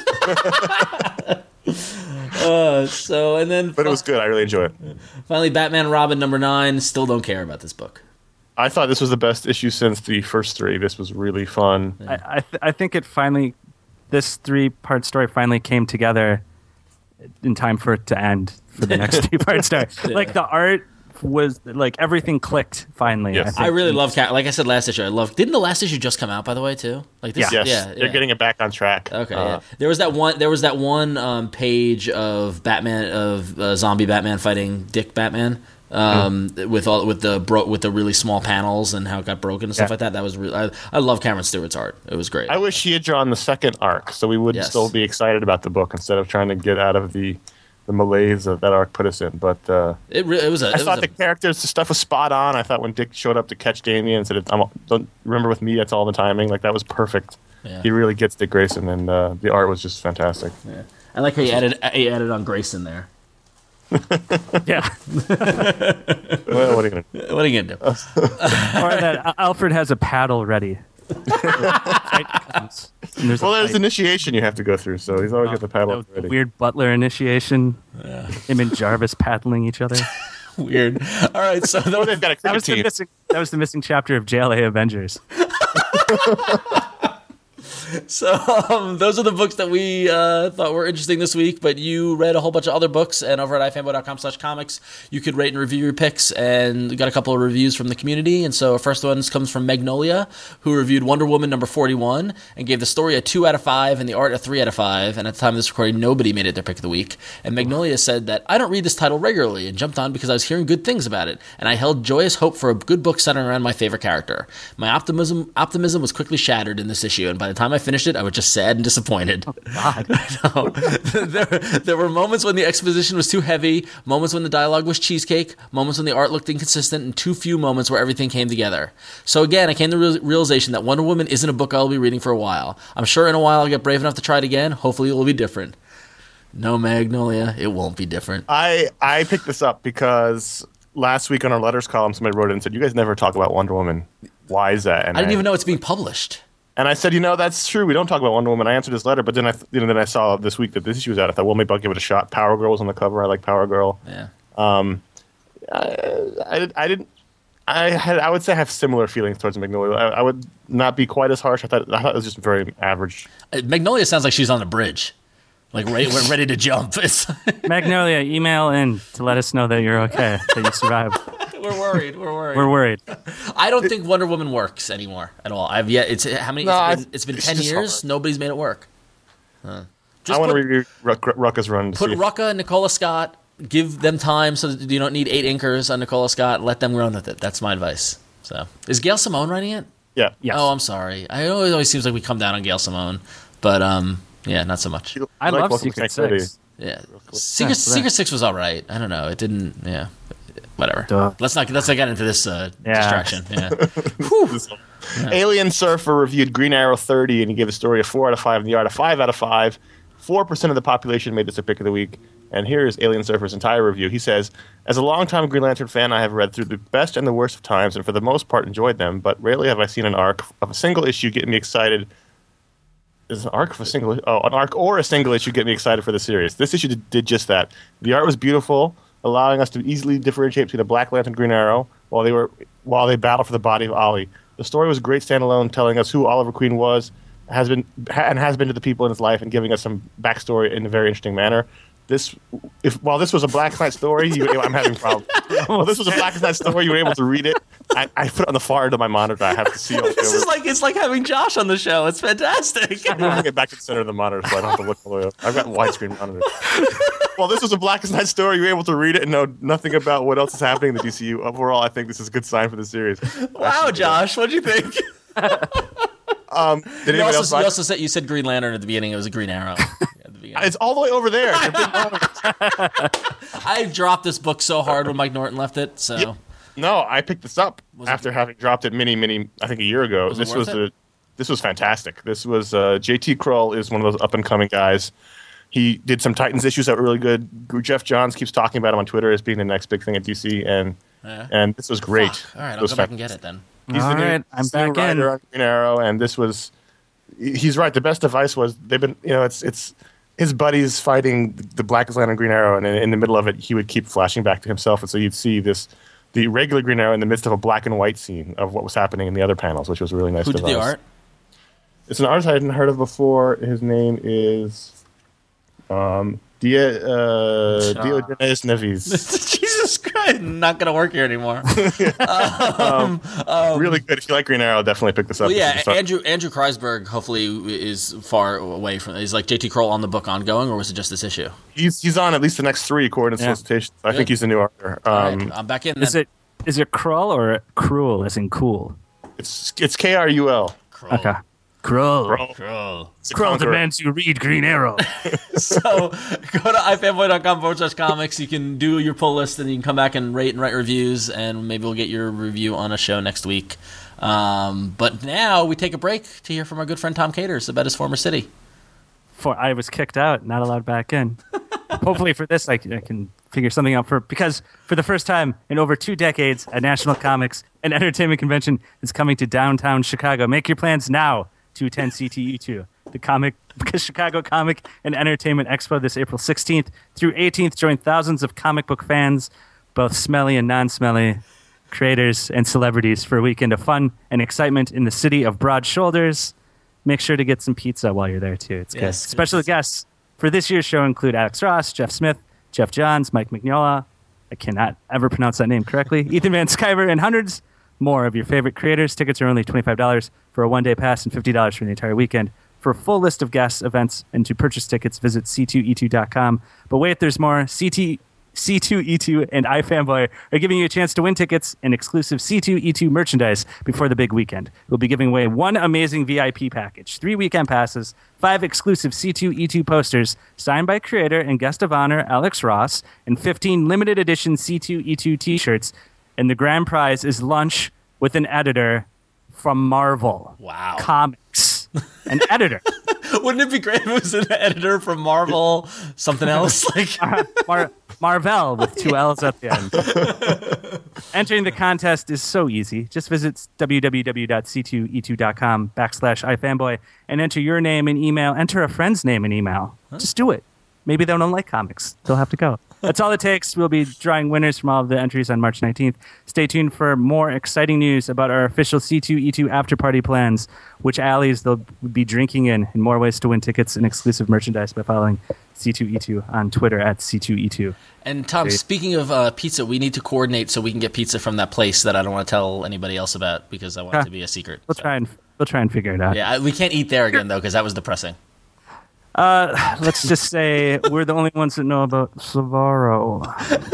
Uh, so and then But it was good. I really enjoyed it. finally, Batman and Robin number nine. Still don't care about this book. I thought this was the best issue since the first three. This was really fun. I I, th- I think it finally, this three part story finally came together in time for it to end for the next three part story. Like, the art was like everything clicked finally. Yes. I think. really love Cat. Like I said last issue, I love. Didn't the last issue just come out, by the way, too? Like this, Yes, yeah, they're yeah. getting it back on track. Okay, Uh, yeah. There was that one. There was that one um, page of Batman of uh, zombie Batman fighting Dick Batman um, with all with the bro- with the really small panels and how it got broken and stuff Yeah. like that. That was really. I, I love Cameron Stewart's art. It was great. I wish he had drawn the second arc, so we would Yes. still be excited about the book instead of trying to get out of the the malaise that that arc put us in. But uh, it, re- it was a. I it thought was the a characters, the stuff was spot on. I thought when Dick showed up to catch Damien and said, I'm, "Don't remember with me, that's all the timing." Like, that was perfect. Yeah. He really gets Dick Grayson, and uh, the art was just fantastic. yeah. I like how he added he added on Grayson there. Yeah. Well, what are you gonna do? What are you gonna do? Or that Al- Alfred has a paddle ready. Fight comes, and there's a Well, there's fight. initiation you have to go through, so he's always got the paddle The ready. weird butler initiation. Him and Jarvis paddling each other. Weird. All right, so Oh, they've got a That cricket was the team. missing. That was the missing chapter of J L A Avengers. So um, those are the books that we uh, thought were interesting this week, but you read a whole bunch of other books, and over at ifanboy.com slash comics, you could rate and review your picks, and we got a couple of reviews from the community. And so our first one comes from Magnolia, who reviewed Wonder Woman number forty-one, and gave the story a two out of five and the art a three out of five, and at the time of this recording, nobody made it their pick of the week. And Magnolia said that, I don't read this title regularly, and jumped on because I was hearing good things about it, and I held joyous hope for a good book centering around my favorite character. My optimism optimism was quickly shattered in this issue, and by the time I finished it, I was just sad and disappointed. God. No. there, there were moments when the exposition was too heavy, moments when the dialogue was cheesecake, moments when the art looked inconsistent, and too few moments where everything came together. So again, I came to the real- realization that Wonder Woman isn't a book I'll be reading for a while. I'm sure in a while I'll get brave enough to try it again. Hopefully it will be different. No, Magnolia, it won't be different. I I picked this up because last week on our letters column, somebody wrote in and said, "You guys never talk about Wonder Woman. Why is that?" And I didn't even know it's being published. And I said, you know, that's true. We don't talk about Wonder Woman. I answered his letter, but then I, you know, then I saw this week that this issue was out. I thought, well, maybe I'll give it a shot. Power Girl was on the cover. I like Power Girl. Yeah. Um, I, I, I didn't. I had. I would say I have similar feelings towards Magnolia. I, I would not be quite as harsh. I thought. I thought it was just very average. Uh, Magnolia sounds like she's on the bridge, like ready, we're ready to jump. It's Magnolia, email in to let us know that you're okay, that you survived. we're worried. We're worried. We're worried. I don't think Wonder Woman works anymore at all. I've yet. It's how many? No, it's been, it's been it's ten just years. hard. Nobody's made it work. Huh. Just I want to put, review Ruck, Rucka's run. To put see if- Rucka and Nicola Scott. Give them time so that you don't need eight inkers on Nicola Scott. Let them run with it. That's my advice. So, is Gail Simone writing it? yeah. Yes. Oh, I'm sorry. I always, it always seems like we come down on Gail Simone, but um, yeah, not so much. I like love Welcome to Secret Sanctuary. Six. Yeah, Secret so Secret Six was all right. I don't know. It didn't. Yeah, whatever. Duh. Let's not let's not get into this uh, Yeah. distraction. Yeah. Alien Surfer reviewed Green Arrow thirty, and he gave the story a four out of five and the art a five out of five. Four percent of the population made this a pick of the week. And here's Alien Surfer's entire review. He says, as a longtime Green Lantern fan, I have read through the best and the worst of times, and for the most part enjoyed them, but rarely have I seen an arc of a single issue get me excited. Is an arc of a single oh, an arc or a single issue get me excited for the series. This issue did, did just that. The art was beautiful, allowing us to easily differentiate between a Black Lantern and Green Arrow while they were while they battled for the body of Ollie. The story was great standalone, telling us who Oliver Queen was, has been and has been to the people in his life, and giving us some backstory in a very interesting manner. This, if while this was a Black Knight story, you, I'm having problems. While this was a Black Knight story, you were able to read it. I, I put it on the far end of my monitor. I have to see all This is like it's like having Josh on the show. It's fantastic. I'm moving it back to the center of the monitor so I don't have to look all the way up. I've got widescreen monitor. While this was a Black Knight story, you were able to read it and know nothing about what else is happening in the D C U. Overall, I think this is a good sign for the series. Wow, Josh, what'd you think? Um, did You anybody else also, you watch- also said you said Green Lantern at the beginning. It was a Green Arrow. At the beginning. It's all the way over there. They're big monitors. I dropped this book so hard when Mike Norton left it. So Yep. No, I picked this up Was it- after having dropped it many, many, I think a year ago. Was it this worth was it? the, this was fantastic. This was uh, J T Krull is one of those up and coming guys. He did some Titans issues that were really good. Jeff Johns keeps talking about him on Twitter as being the next big thing at D C, and Yeah. and this was great. Fuck. All right, It I'll was go back and fantastic. get it then. He's All the new, right, I'm he's the new back in. writer on Green Arrow, and this was. He's right. The best advice was they've been. You know, it's it's his buddies fighting the Black Lantern and Green Arrow, and in, in the middle of it, he would keep flashing back to himself, and so you'd see this. The regular Green Arrow in the midst of a black and white scene of what was happening in the other panels, which was a really nice. Who did the device. art? It's an artist I hadn't heard of before. His name is um, Dia, uh, Diogenes Neves. Jesus Christ, not gonna work here anymore. Really good. If you like Green Arrow, definitely pick this up. Well, yeah, This is the stuff- Andrew Andrew Kreisberg hopefully is far away from. Is like J T Kroll on the book ongoing, or was it just this issue? he's he's on at least the next three according to Yeah. solicitations. I Good. think he's the new author. All Um, right, I'm back in. Is then. it is it Krull or cruel as in cool? It's it's K R U L. Kroll. Okay. Krull. Krull. Kroll. It's a Krull conqueror. demands you read Green Arrow. So go to ifanboy.com forward slash comics. You can do your pull list and you can come back and rate and write reviews, and maybe we'll get your review on a show next week. Um, but now we take a break to hear from our good friend Tom Caters about his former city. For I was kicked out, not allowed back in. Hopefully for this, I can, I can figure something out for because for the first time in over two decades, a national comics and entertainment convention is coming to downtown Chicago. Make your plans now to attend C T E two, the comic Chicago Comic and Entertainment Expo this April sixteenth through eighteenth. Join thousands of comic book fans, both smelly and non-smelly, creators and celebrities for a weekend of fun and excitement in the city of broad shoulders. Make sure to get some pizza while you're there too. It's good. Yes, Special yes. guests for this year's show include Alex Ross, Jeff Smith, Jeff Johns, Mike Mignola. I cannot ever pronounce that name correctly. Ethan Van Sciver and hundreds more of your favorite creators. Tickets are only twenty-five dollars for a one-day pass and fifty dollars for the entire weekend. For a full list of guests, events, and to purchase tickets, visit c two e two dot com. But wait, there's more. C T C two E two and iFanboy are giving you a chance to win tickets and exclusive C two E two merchandise before the big weekend. We'll be giving away one amazing V I P package, three weekend passes, five exclusive C two E two posters signed by creator and guest of honor Alex Ross, and fifteen limited edition C two E two t-shirts. And the grand prize is lunch with an editor from Marvel Wow. Comics. An editor. Wouldn't it be great if it was an editor from Marvel, something else? Like Mar- Marvel with two L's at the end. Entering the contest is so easy. Just visit w w w dot c two e two dot com backslash ifanboy and enter your name and email. Enter a friend's name and email. Huh? Just do it. Maybe they don't like comics. They'll have to go. That's all it takes. We'll be drawing winners from all of the entries on March nineteenth. Stay tuned for more exciting news about our official C two E two after party plans, which alleys they'll be drinking in, and more ways to win tickets and exclusive merchandise by following C two E two on Twitter at C two E two. And Tom, Great. Speaking of uh, pizza, we need to coordinate so we can get pizza from that place that I don't want to tell anybody else about because I want huh. it to be a secret. We'll so. try and we'll try and figure it out. Yeah, we can't eat there again though because that was depressing. Uh, let's just say we're the only ones that know about Sbarro.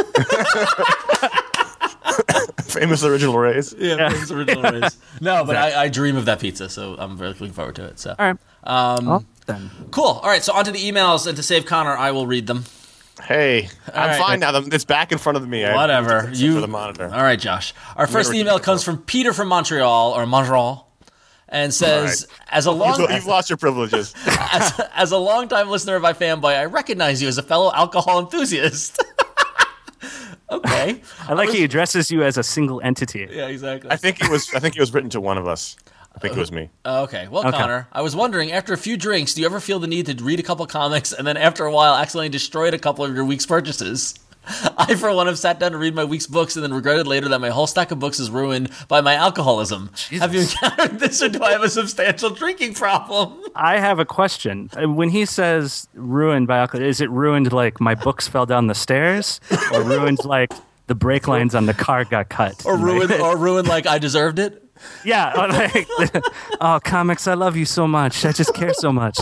Famous original rays. Yeah, yeah. Famous original rays. No, but exactly. I, I dream of that pizza, so I'm very looking forward to it. So, all right, um, well, then. Cool. All right, so on to the emails, and to save Connor, I will read them. Hey, all I'm right. fine now. It's back in front of me. Whatever. You for the monitor. All right, Josh. Our first email comes from Peter from Montreal or Montreal. And says, right. as a long you've, you've lost your privileges. as, as a longtime listener of iFanboy, I recognize you as a fellow alcohol enthusiast. Okay, I like I was, he addresses you as a single entity. Yeah, exactly. I think it was. I think it was written to one of us. I think uh, it was me. Uh, okay, well, okay. Connor, I was wondering, after a few drinks, do you ever feel the need to read a couple comics and then after a while accidentally destroyed a couple of your week's purchases? I, for one, have sat down to read my week's books and then regretted later that my whole stack of books is ruined by my alcoholism. Jesus. Have you encountered this, or do I have a substantial drinking problem? I have a question. When he says ruined by alcohol, is it ruined like my books fell down the stairs, or ruined like the brake lines on the car got cut, or ruined, or ruined like I deserved it? Yeah. Like, oh, comics, I love you so much. I just care so much.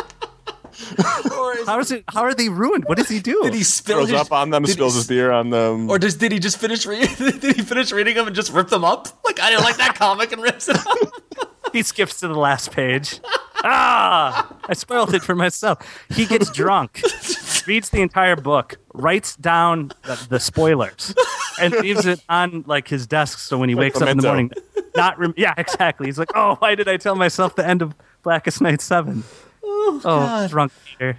How is it? How are they ruined? What does he do? Did he spill Throws his, up on them, spills his beer on them, or does did he just finish reading? Did he finish reading them and just rip them up? Like I didn't like that comic and rips it up. He skips to the last page. Ah, I spoiled it for myself. He gets drunk, reads the entire book, writes down the, the spoilers, and leaves it on like his desk. So when he like wakes up in the morning, not rem- yeah, exactly. He's like, oh, why did I tell myself the end of Blackest Night seven? Oh, God. Oh, drunk Peter.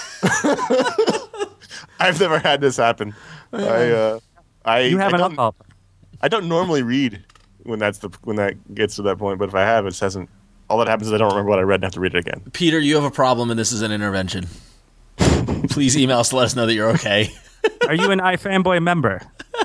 I've never had this happen. I, uh, I, you have I an alcohol. I don't normally read when that's the when that gets to that point, but if I have, it hasn't. All that happens is I don't remember what I read and have to read it again. Peter, you have a problem, and this is an intervention. Please email us to let us know that you're okay. Are you an iFanboy member?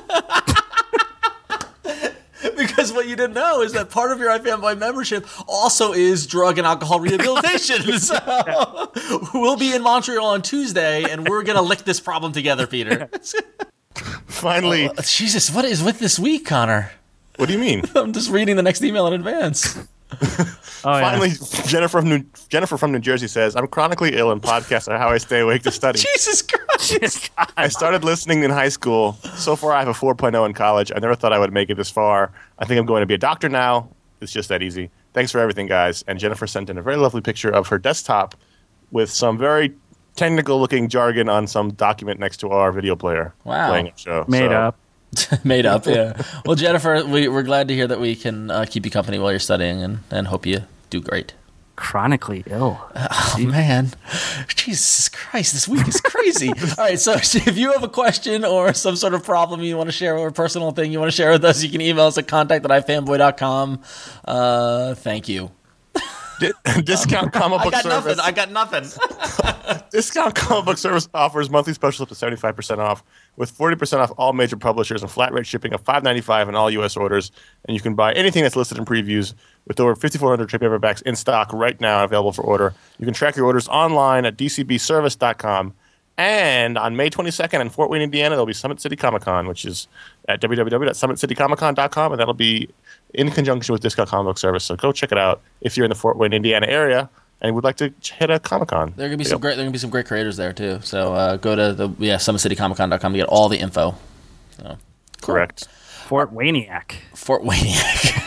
Because what you didn't know is that part of your iFanboy membership also is drug and alcohol rehabilitation. So we'll be in Montreal on Tuesday, and we're going to lick this problem together, Peter. Finally. Oh, Jesus, what is with this week, Connor? What do you mean? I'm just reading the next email in advance. Oh, Finally, yeah. Jennifer from New Jennifer from New Jersey says, "I'm chronically ill, and podcasts are how I stay awake to study." Jesus Christ! I started listening in high school. So far, I have a four point oh in college. I never thought I would make it this far. I think I'm going to be a doctor now. It's just that easy. Thanks for everything, guys. And Jennifer sent in a very lovely picture of her desktop with some very technical-looking jargon on some document next to our video player. Wow! Playing a show. Made so, up. Made up, yeah. Well, Jennifer, we, we're glad to hear that we can uh, keep you company while you're studying, and, and hope you do great. Chronically ill. Oh, man. Jesus Christ, this week is crazy. All right, so if you have a question or some sort of problem you want to share or a personal thing you want to share with us, you can email us at contact at ifanboy dot com. Uh, thank you. Discount comic book I got service. nothing. I got nothing. Discount comic book service offers monthly specials up to seventy-five percent off, with forty percent off all major publishers and flat rate shipping of five dollars and ninety-five cents on all U S orders. And you can buy anything that's listed in previews with over fifty-four hundred trade paperbacks in stock right now available for order. You can track your orders online at d c b service dot com. And on May twenty-second in Fort Wayne, Indiana, there'll be Summit City Comic Con, which is at w w w dot summit city comic con dot com, and that'll be in conjunction with Discount Comic Book Service. So go check it out if you're in the Fort Wayne, Indiana area and would like to hit a Comic Con. There are gonna be some great. There are gonna be some great creators there too. So uh, go to the yeah summit city comic con dot com to get all the info. So, cool. Correct. Fort Wayniac. Fort Wayniac.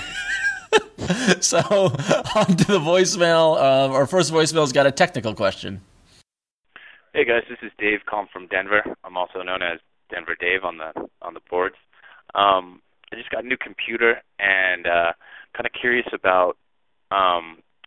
So on to the voicemail. Uh, our first voicemail's got a technical question. Hey guys, this is Dave calling from Denver. I'm also known as Denver Dave on the on the boards. Um, I just got a new computer and uh, kind of curious about um,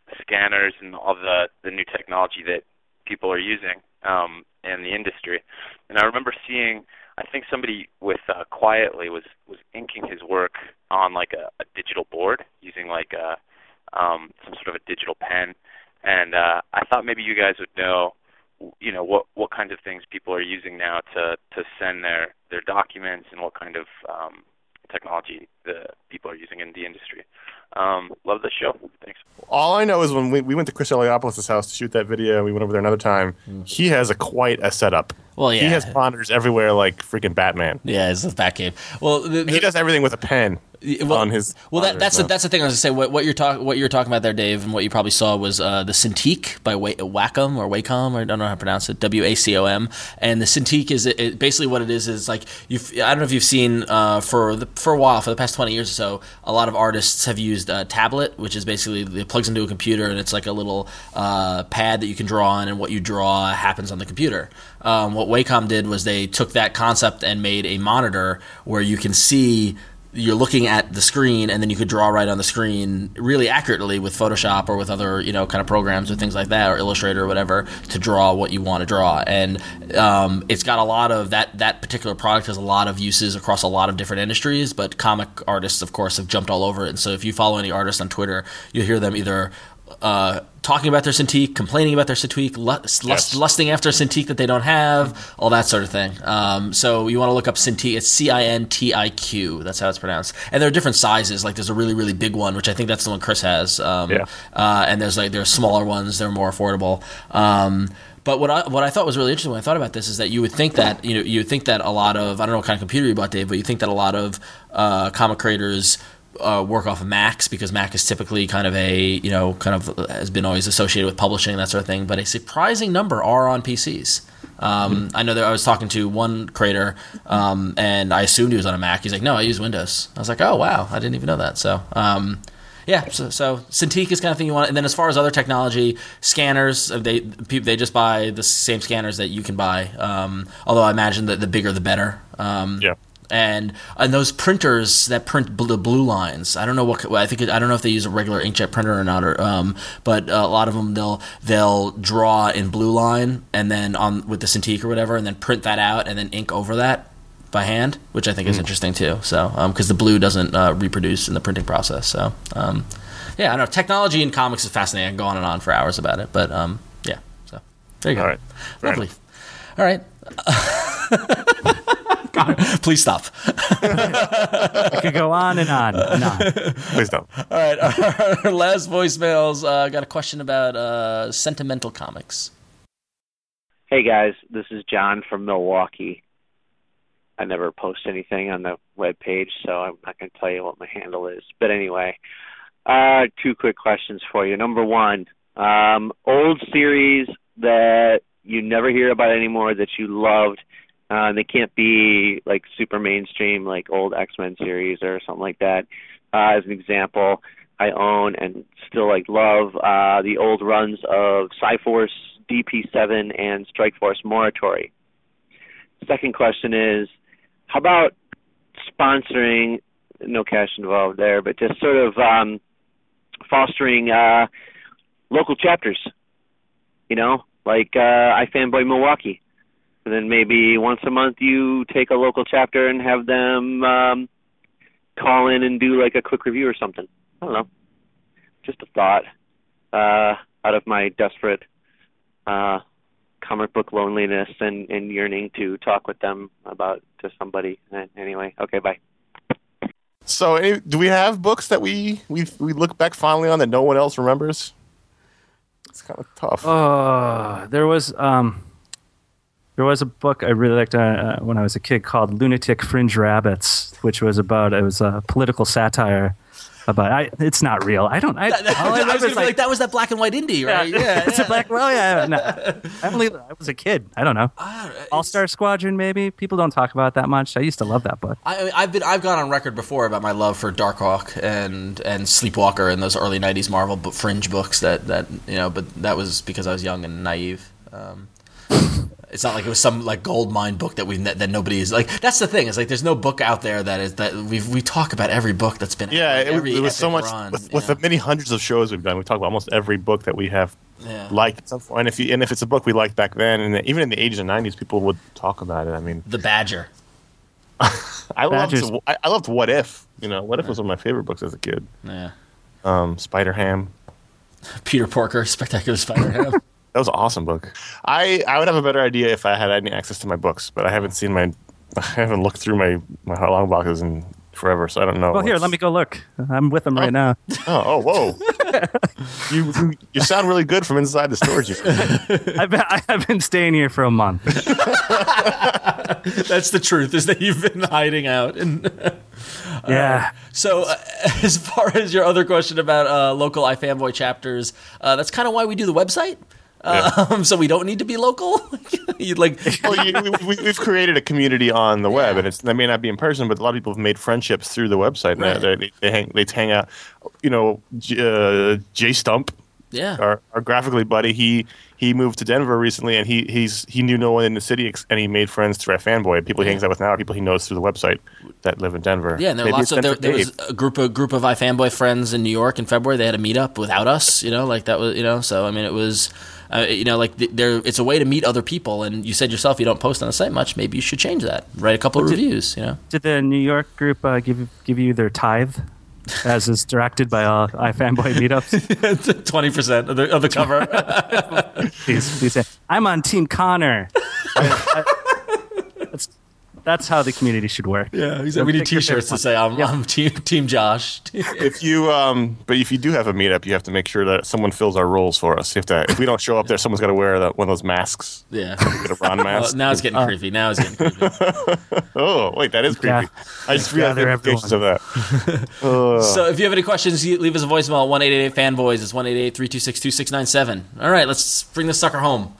scanners and all the the new technology that people are using um, in the industry. And I remember seeing, I think somebody with uh, Quietly was was inking his work on like a, a digital board using like a um, some sort of a digital pen. And uh, I thought maybe you guys would know, you know, what what kinds of things people are using now to to send their their documents, and what kind of um, technology the people are using in the industry. Um, love the show. Thanks. All I know is when we, we went to Chris Eliopoulos' house to shoot that video, we went over there another time, mm. he has a quite a setup. Well, yeah. He has monitors everywhere like freaking Batman. Yeah, it's the Batcave. Well, the, the, he does everything with a pen. Well, on his well, that, that's the, that's the thing I was going to say. What, what you're talking, what you're talking about there, Dave, and what you probably saw was uh, the Cintiq by Wa- Wacom or Wacom, or I don't know how to pronounce it, W A C O M. And the Cintiq is it, it, basically what it is is like you've, I don't know if you've seen uh, for the, for a while, for the past twenty years or so, a lot of artists have used a tablet, which is basically it plugs into a computer and it's like a little uh, pad that you can draw on, and what you draw happens on the computer. Um, what Wacom did was they took that concept and made a monitor where you can see. You're looking at the screen, and then you could draw right on the screen really accurately with Photoshop or with other, you know, kind of programs or things like that, or Illustrator or whatever, to draw what you want to draw. And um, it's got a lot of that. That particular product has a lot of uses across a lot of different industries. But comic artists, of course, have jumped all over it. And so if you follow any artists on Twitter, you'll hear them either Uh, talking about their Cintiq, complaining about their Cintiq, lust, yes. lusting after a Cintiq that they don't have, all that sort of thing. Um, so you want to look up Cintiq. It's C I N T I Q. That's how it's pronounced. And there are different sizes. Like there's a really, really big one, which I think that's the one Chris has. Um, yeah. Uh, and there's like there are smaller ones. They're more affordable. Um, But what I what I thought was really interesting when I thought about this is that you would think that you know you would think that a lot of I don't know what kind of computer you bought, Dave, but you think that a lot of uh, comic creators Uh, work off of Macs, because Mac is typically kind of a, you know, kind of has been always associated with publishing, that sort of thing, but a surprising number are on P Cs. Um, mm-hmm. I know that I was talking to one creator, um, and I assumed he was on a Mac. He's like, no, I use Windows. I was like, oh, wow, I didn't even know that. So, um, yeah, so, so Cintiq is kind of thing you want. And then as far as other technology, scanners, they they just buy the same scanners that you can buy, um, although I imagine that the bigger the better. Um, yeah. And and those printers that print the blue lines, I don't know what I think. It, I don't know if they use a regular inkjet printer or not, or, um, but a lot of them they'll they'll draw in blue line and then on with the Cintiq or whatever, and then print that out and then ink over that by hand, which I think is mm. interesting too. So because um, the blue doesn't uh, reproduce in the printing process. So um, yeah, I don't know. Technology in comics is fascinating. I can go on and on for hours about it, but um, yeah. So there you go. All right. Lovely. All right. God, please stop. I could go on and on and on. Please don't. All right, our last voicemails. Uh, got a question about uh, sentimental comics. Hey guys, this is John from Milwaukee. I never post anything on the webpage, so I'm not going to tell you what my handle is. But anyway, uh, two quick questions for you. Number one, um, old series that you never hear about anymore that you loved. Uh, they can't be like super mainstream, like old X-Men series or something like that. Uh, as an example, I own and still like love uh, the old runs of Cyforce, D P seven, and Strikeforce Morituri. Second question is, how about sponsoring, no cash involved there, but just sort of um, fostering uh, local chapters, you know, like uh, iFanboy Milwaukee. And then maybe once a month you take a local chapter and have them um, call in and do like a quick review or something. I don't know. Just a thought uh, out of my desperate uh, comic book loneliness and, and yearning to talk with them about to somebody. Anyway, okay, bye. So do we have books that we, we, we look back fondly on that no one else remembers? It's kind of tough. Oh, there was... Um There was a book I really liked uh, when I was a kid called Lunatic Fringe Rabbits, which was about, it was a political satire about, I, it's not real. I don't, I, that, all I, I was like, like, that was that black and white indie, right? Yeah, yeah it's yeah. a black, well, yeah, no, I, only, I was a kid. I don't know. Uh, All-Star Squadron, maybe? People don't talk about it that much. I used to love that book. I, I mean, I've been, I've gone on record before about my love for Darkhawk and, and Sleepwalker and those early nineties Marvel Fringe books that, that, you know, but that was because I was young and naive. Um, It's not like it was some like gold mine book that we that nobody is like. That's the thing. It's like there's no book out there that is that we we talk about every book that's been yeah. like, It, every it was so much run, with, with the many hundreds of shows we've done. We talk about almost every book that we have Yeah. liked at some point. And if you, and if it's a book we liked back then, and even in the eighties and nineties, people would talk about it. I mean, The Badger. I loved Badgers. I, I loved What If. You know, What If was one of my favorite books as a kid. Yeah. Um, Spider Ham. Peter Porker, Spectacular Spider-Ham. That was an awesome book. I, I would have a better idea if I had any access to my books, but I haven't seen my I haven't looked through my my long boxes in forever, so I don't know. Well, here, what's- let me go look. I'm with them right now. Oh, oh, whoa! you, you you sound really good from inside the storage unit. I've been, I've been staying here for a month. That's the truth, is that you've been hiding out. And Yeah. so, uh, as far as your other question about uh, local iFanboy chapters, uh, that's kind of why we do the website. Yeah. Um, so we don't need to be local. You'd like, Well, you, we, we, we've created a community on the web, and it's that may not be in person, but a lot of people have made friendships through the website. And Right. they, they, they hang they hang out. You know, J- uh, Jay Stump, yeah, our, our graphically buddy, he he moved to Denver recently, and he he's he knew no one in the city, ex- and he made friends through iFanboy. People he hangs out with now are people he knows through the website that live in Denver. yeah. And there were Maybe lots it's of there, Denver there was Dave. a group of group of iFanboy friends in New York in February. They had a meetup without us. You know, like that was you know. So I mean, it was. Uh, you know, like th- there, it's a way to meet other people. And you said yourself you don't post on the site much. Maybe you should change that. Write a couple of did- reviews. You know, Did the New York group uh, give give you their tithe, as is directed by all iFanboy meetups? twenty percent of the of the cover. please, please say, I'm on Team Connor. I- I- that's, that's how the community should work. Yeah, exactly. We need Pick your T-shirts to favorite say I'm, Yeah. I'm team Team Josh. If you um, but if you do have a meetup, you have to make sure that someone fills our roles for us. You have to. If we don't show up there, someone's got to wear that, one of those masks. Yeah. Get a Ron Oh, mask. now it's getting creepy. Now it's getting creepy. Oh, wait, that is creepy. Yeah. I just realized the Gather implications of that. Ugh. So if you have any questions, you leave us a voicemail at one eight eight eight fanboys. It's one eight eight eight, three two six, two six nine seven. All right, let's bring this sucker home.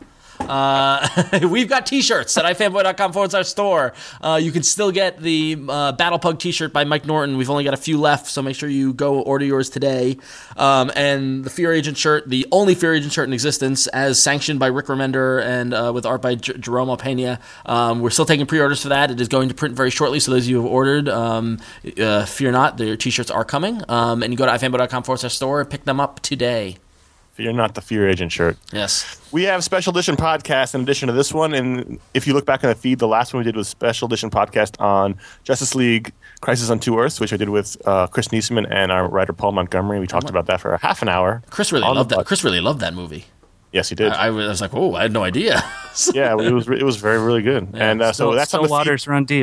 Uh, we've got t-shirts at ifanboy.com forward slash store. Uh, you can still get the uh, Battle Pug t-shirt by Mike Norton. We've only got a few left, so make sure you go order yours today. Um, and the Fear Agent shirt, the only Fear Agent shirt in existence, as sanctioned by Rick Remender and uh, with art by J- Jerome Alpena. Um, we're still taking pre-orders for that. It is going to print very shortly, so those of you who have ordered, um, uh, fear not, their t-shirts are coming. Um, and you go to ifanboy.com forward slash store and pick them up today. You're not the Fear Agent shirt. Yes. We have special edition podcast in addition to this one, and if you look back in the feed, the last one we did was special edition podcast on Justice League Crisis on Two Earths, which I did with uh, Chris Niesman and our writer Paul Montgomery. We talked about that for a half an hour. Chris really on the loved that. pod- Chris really loved that movie. Yes, he did. I, I was like, oh, I had no idea. Yeah, it was it was very really good. and uh, so Still- that's still on the feed. waters run deep.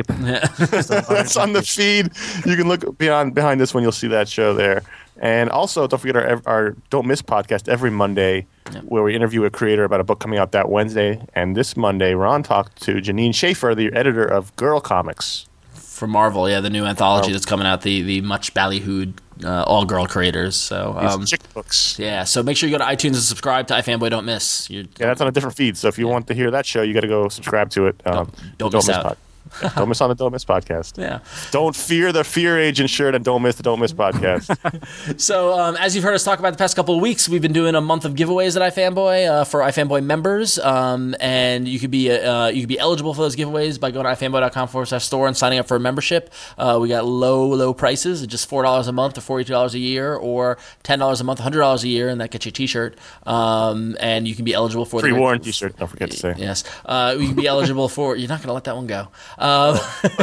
That's on the feed. You can look beyond behind this one. You'll see that show there. And also, don't forget our our Don't Miss podcast every Monday, where we interview a creator about a book coming out that Wednesday. And this Monday, Ron talked to Janine Schaefer, the editor of Girl Comics. For Marvel, yeah, the new anthology Oh. that's coming out, the the much ballyhooed uh, all girl creators. So These um, chick books. yeah, so make sure you go to iTunes and subscribe to iFanboy Don't Miss. You're, Yeah, that's on a different feed. So if you want to hear that show, you got to go subscribe to it. Um, don't miss out. Pod- don't miss on the Don't Miss podcast. yeah. Don't fear the Fear Agent shirt and don't miss the Don't Miss podcast. So, um, as you've heard us talk about the past couple of weeks, we've been doing a month of giveaways at iFanboy uh, for iFanboy members, um, and you could be uh, you could be eligible for those giveaways by going to ifanboy.com forward slash store and signing up for a membership. Uh, we got low, low prices, just four dollars a month or forty-two dollars a year, or ten dollars a month, one hundred dollars a year, and that gets you a T-shirt. Um, and you can be eligible for Free the Warren t-shirt, don't forget to say. Yes, uh, you can be eligible for. You're not going to let that one go. Um,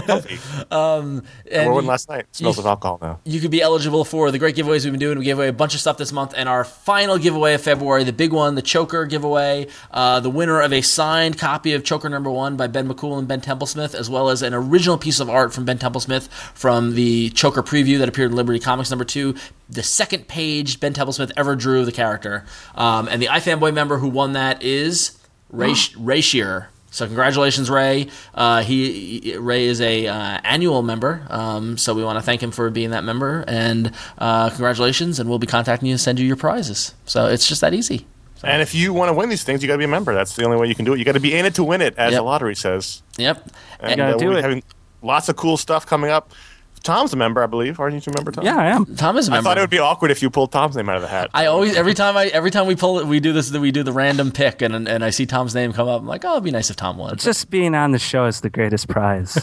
um, I and wore one last night. It smells of alcohol now. you could be eligible for the great giveaways we've been doing. We gave away a bunch of stuff this month, and our final giveaway of February, the big one, the Choker giveaway, uh, the winner of a signed copy of Choker number one by Ben McCool and Ben Templesmith, as well as an original piece of art from Ben Templesmith from the Choker preview that appeared in Liberty Comics number two, the second page Ben Templesmith ever drew of the character. Um, and the iFanboy member who won that is Ray, Ray Shearer. So congratulations, Ray. Uh, he, he Ray is a uh, annual member, um, so we want to thank him for being that member. And uh, congratulations, and we'll be contacting you to send you your prizes. So it's just that easy. So, And if you want to win these things, you got to be a member. That's the only way you can do it. You got to be in it to win it, as Yep. the lottery says. yep. And gotta uh, do we're it. having lots of cool stuff coming up. Tom's a member, I believe. Aren't you a member, Tom? Yeah, I am. Tom is a I member. thought it would be awkward if you pulled Tom's name out of the hat. I always every time I every time we pull it, we do this. We do the random pick, and and I see Tom's name come up. I'm like, oh, it'd be nice if Tom won. Just being on the show is the greatest prize.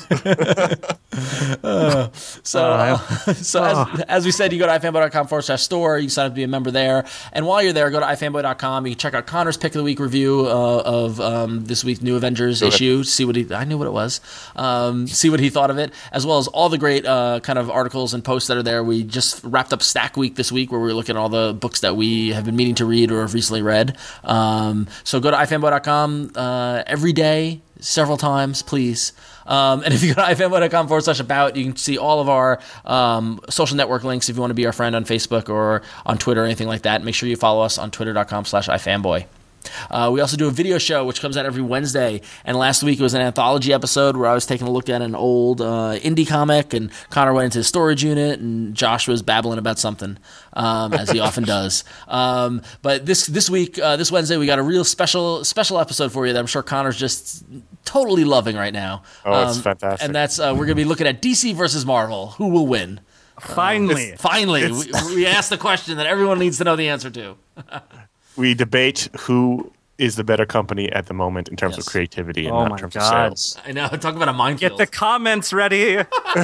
uh, so uh, so as, as we said, you go to ifanboy.com forward slash store. You can sign up to be a member there. And while you're there, go to ifanboy dot com. You can check out Connor's pick of the week review uh, of um, this week's New Avengers Go issue. Ahead. See what he I knew what it was. Um, see what he thought of it, as well as all the great uh, kind of articles and posts that are there. We just wrapped up Stack Week this week, where we were looking at all the books that we have been meaning to read or have recently read. Um, so go to ifanboy dot com uh, every day, several times, please. Um, and if you go to ifanboy.com forward slash about, you can see all of our um, social network links if you want to be our friend on Facebook or on Twitter or anything like that. Make sure you follow us on twitter.com slash ifanboy. Uh, we also do a video show which comes out every Wednesday, and last week it was an anthology episode where I was taking a look at an old uh, indie comic, and Connor went into the storage unit, and Josh was babbling about something, um, as he often does. Um, but this this week, uh, this Wednesday, we got a real special special episode for you that I'm sure Connor's just totally loving right now. Oh, it's um, fantastic. And that's uh, we're going to be looking at D C versus Marvel. Who will win? Finally. Uh, finally, we, we asked the question that everyone needs to know the answer to. We debate who is the better company at the moment in terms Yes. of creativity and Oh not my in terms God. of sales. I know. Talk about a minefield. Get the comments ready.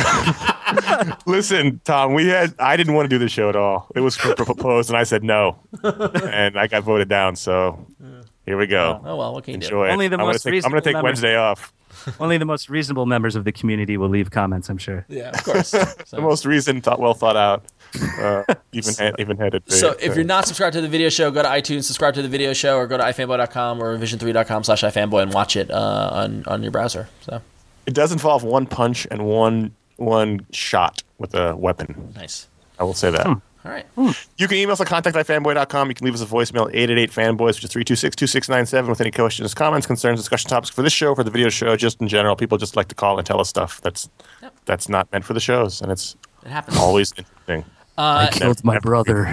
Listen, Tom, we had I didn't want to do the show at all. It was proposed, and I said no, and I got voted down. So here we go. Oh well, what can you do? Enjoy it. Only the I'm gonna most take, I'm going to take reasonable Wednesday off. Only the most reasonable members of the community will leave comments, I'm sure. Yeah, of course. The So, most recent, thought, well thought out, uh, even even headed. so if you're not subscribed to the video show, go to iTunes, subscribe to the video show, or go to ifanboy dot com or vision three dot com slash ifanboy and watch it uh, on on your browser. So it does involve one punch and one one shot with a weapon. nice. I will say that. Hmm. All right. You can email us at contact at ifanboy dot com. You can leave us a voicemail at eight eight eight fanboys, which is three two six, two six nine seven, with any questions, comments, concerns, discussion topics for this show, for the video show, just in general. People just like to call and tell us stuff that's Yep. that's not meant for the shows, and it's It happens. always interesting. Uh, Killed my brother.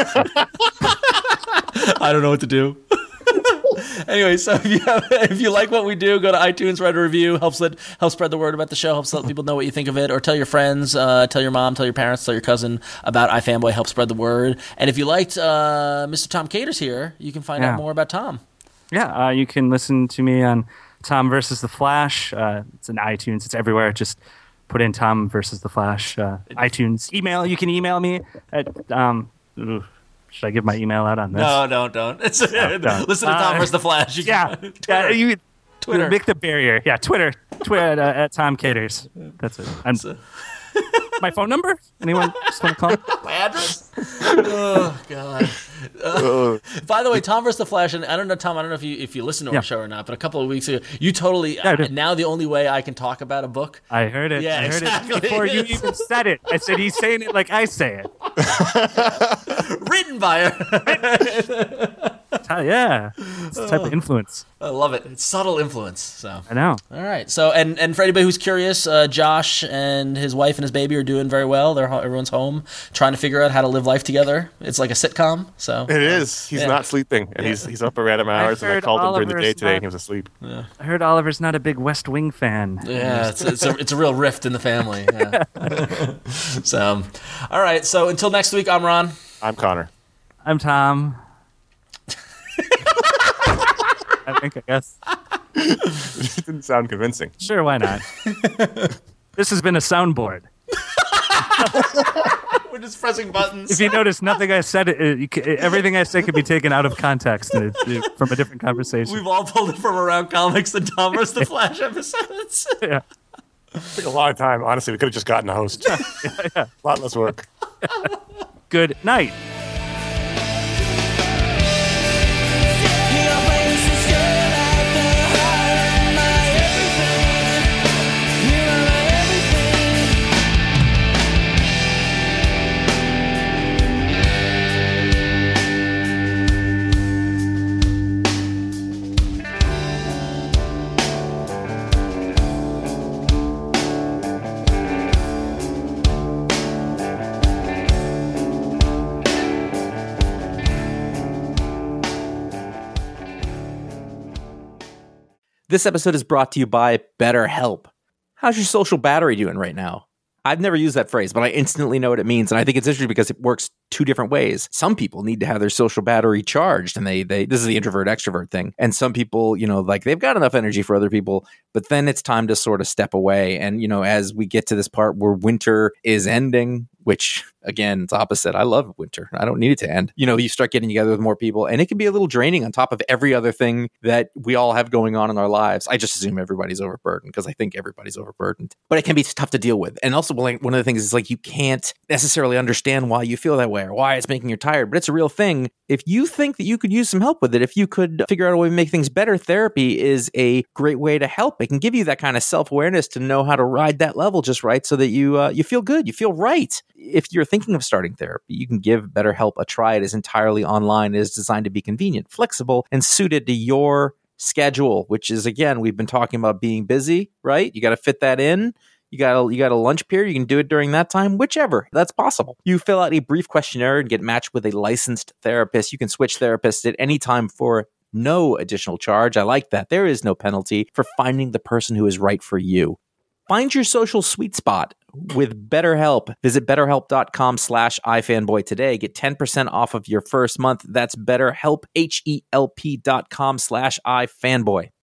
I don't know what to do. Anyway, so if you have, if you like what we do, go to iTunes, write a review. Helps let help spread the word about the show. Helps let people know what you think of it, or tell your friends, uh, tell your mom, tell your parents, tell your cousin about iFanboy. Help spread the word. And if you liked uh, Mister Tom Caters here, you can find Yeah. out more about Tom. Yeah, uh, you can listen to me on Tom versus the Flash. Uh, it's in iTunes. It's everywhere. Just put in Tom versus the Flash. Uh, iTunes. Email. You can email me at. Um, ooh, should I give my email out on this? No, don't, don't. It's, don't. Listen to Tom Uh, versus the Flash. You Yeah, can, yeah. You Twitter. make the barrier. Yeah, Twitter. Twitter uh, at Tom Caters. That's it. I'm, my phone number? Anyone just want to call? My address? Oh God. Uh, by the way, Tom versus the Flash, and I don't know, Tom. I don't know if you if you listen to our Yeah. show or not, but a couple of weeks ago, you totally Yeah, I did. now the only way I can talk about a book. I heard it. Yeah, I heard exactly. it before you even said it. I said he's saying it like I say it. Written by her. Uh, yeah, it's the type of influence. I love it. It's subtle influence. So, I know. all right. So, and and for anybody who's curious, uh, Josh and his wife and his baby are doing very well. They're ho- everyone's home, trying to figure out how to live life together. It's like a sitcom. So It is. He's Yeah. not sleeping, and he's he's up at random hours. And I heard called him during the Oliver's day today, not- and he was asleep. I heard Oliver's not a big West Wing fan. Yeah, it's, it's a it's a real rift in the family. Yeah. So, all right. So until next week, I'm Ron. I'm Connor. I'm Tom. I think, I guess. It didn't sound convincing. Sure, why not? This has been a soundboard. We're just pressing buttons. If you notice, nothing I said, it, you ca- everything I say could be taken out of context and it, it- from a different conversation. We've all pulled it from around comics and Tom versus the Flash episodes. Yeah. It took a long time. Honestly, we could have just gotten a host. A lot less work. Good night. This episode is brought to you by BetterHelp. How's your social battery doing right now? I've never used that phrase, but I instantly know what it means. And I think it's interesting because it works two different ways. Some people need to have their social battery charged, and they, they this is the introvert extrovert thing. And some people, you know, like they've got enough energy for other people, but then it's time to sort of step away. And, you know, as we get to this part where winter is ending, which again, it's opposite. I love winter. I don't need it to end. You know, you start getting together with more people, and it can be a little draining on top of every other thing that we all have going on in our lives. I just assume everybody's overburdened because I think everybody's overburdened, but it can be tough to deal with. And also, one of the things is like you can't necessarily understand why you feel that way or why it's making you tired, but it's a real thing. If you think that you could use some help with it, if you could figure out a way to make things better, therapy is a great way to help. It can give you that kind of self-awareness to know how to ride that level just right so that you uh, you feel good, you feel right. If you're thinking of starting therapy, you can give BetterHelp a try. It is entirely online. It is designed to be convenient, flexible, and suited to your schedule, which is, again, we've been talking about being busy, right? You got to fit that in. You got a, you got a lunch period. You can do it during that time, whichever. That's possible. You fill out a brief questionnaire and get matched with a licensed therapist. You can switch therapists at any time for no additional charge. I like that. There is no penalty for finding the person who is right for you. Find your social sweet spot with BetterHelp. Visit betterhelp.com slash ifanboy today. Get ten percent off of your first month. That's BetterHelp, H E L P dot com slash ifanboy.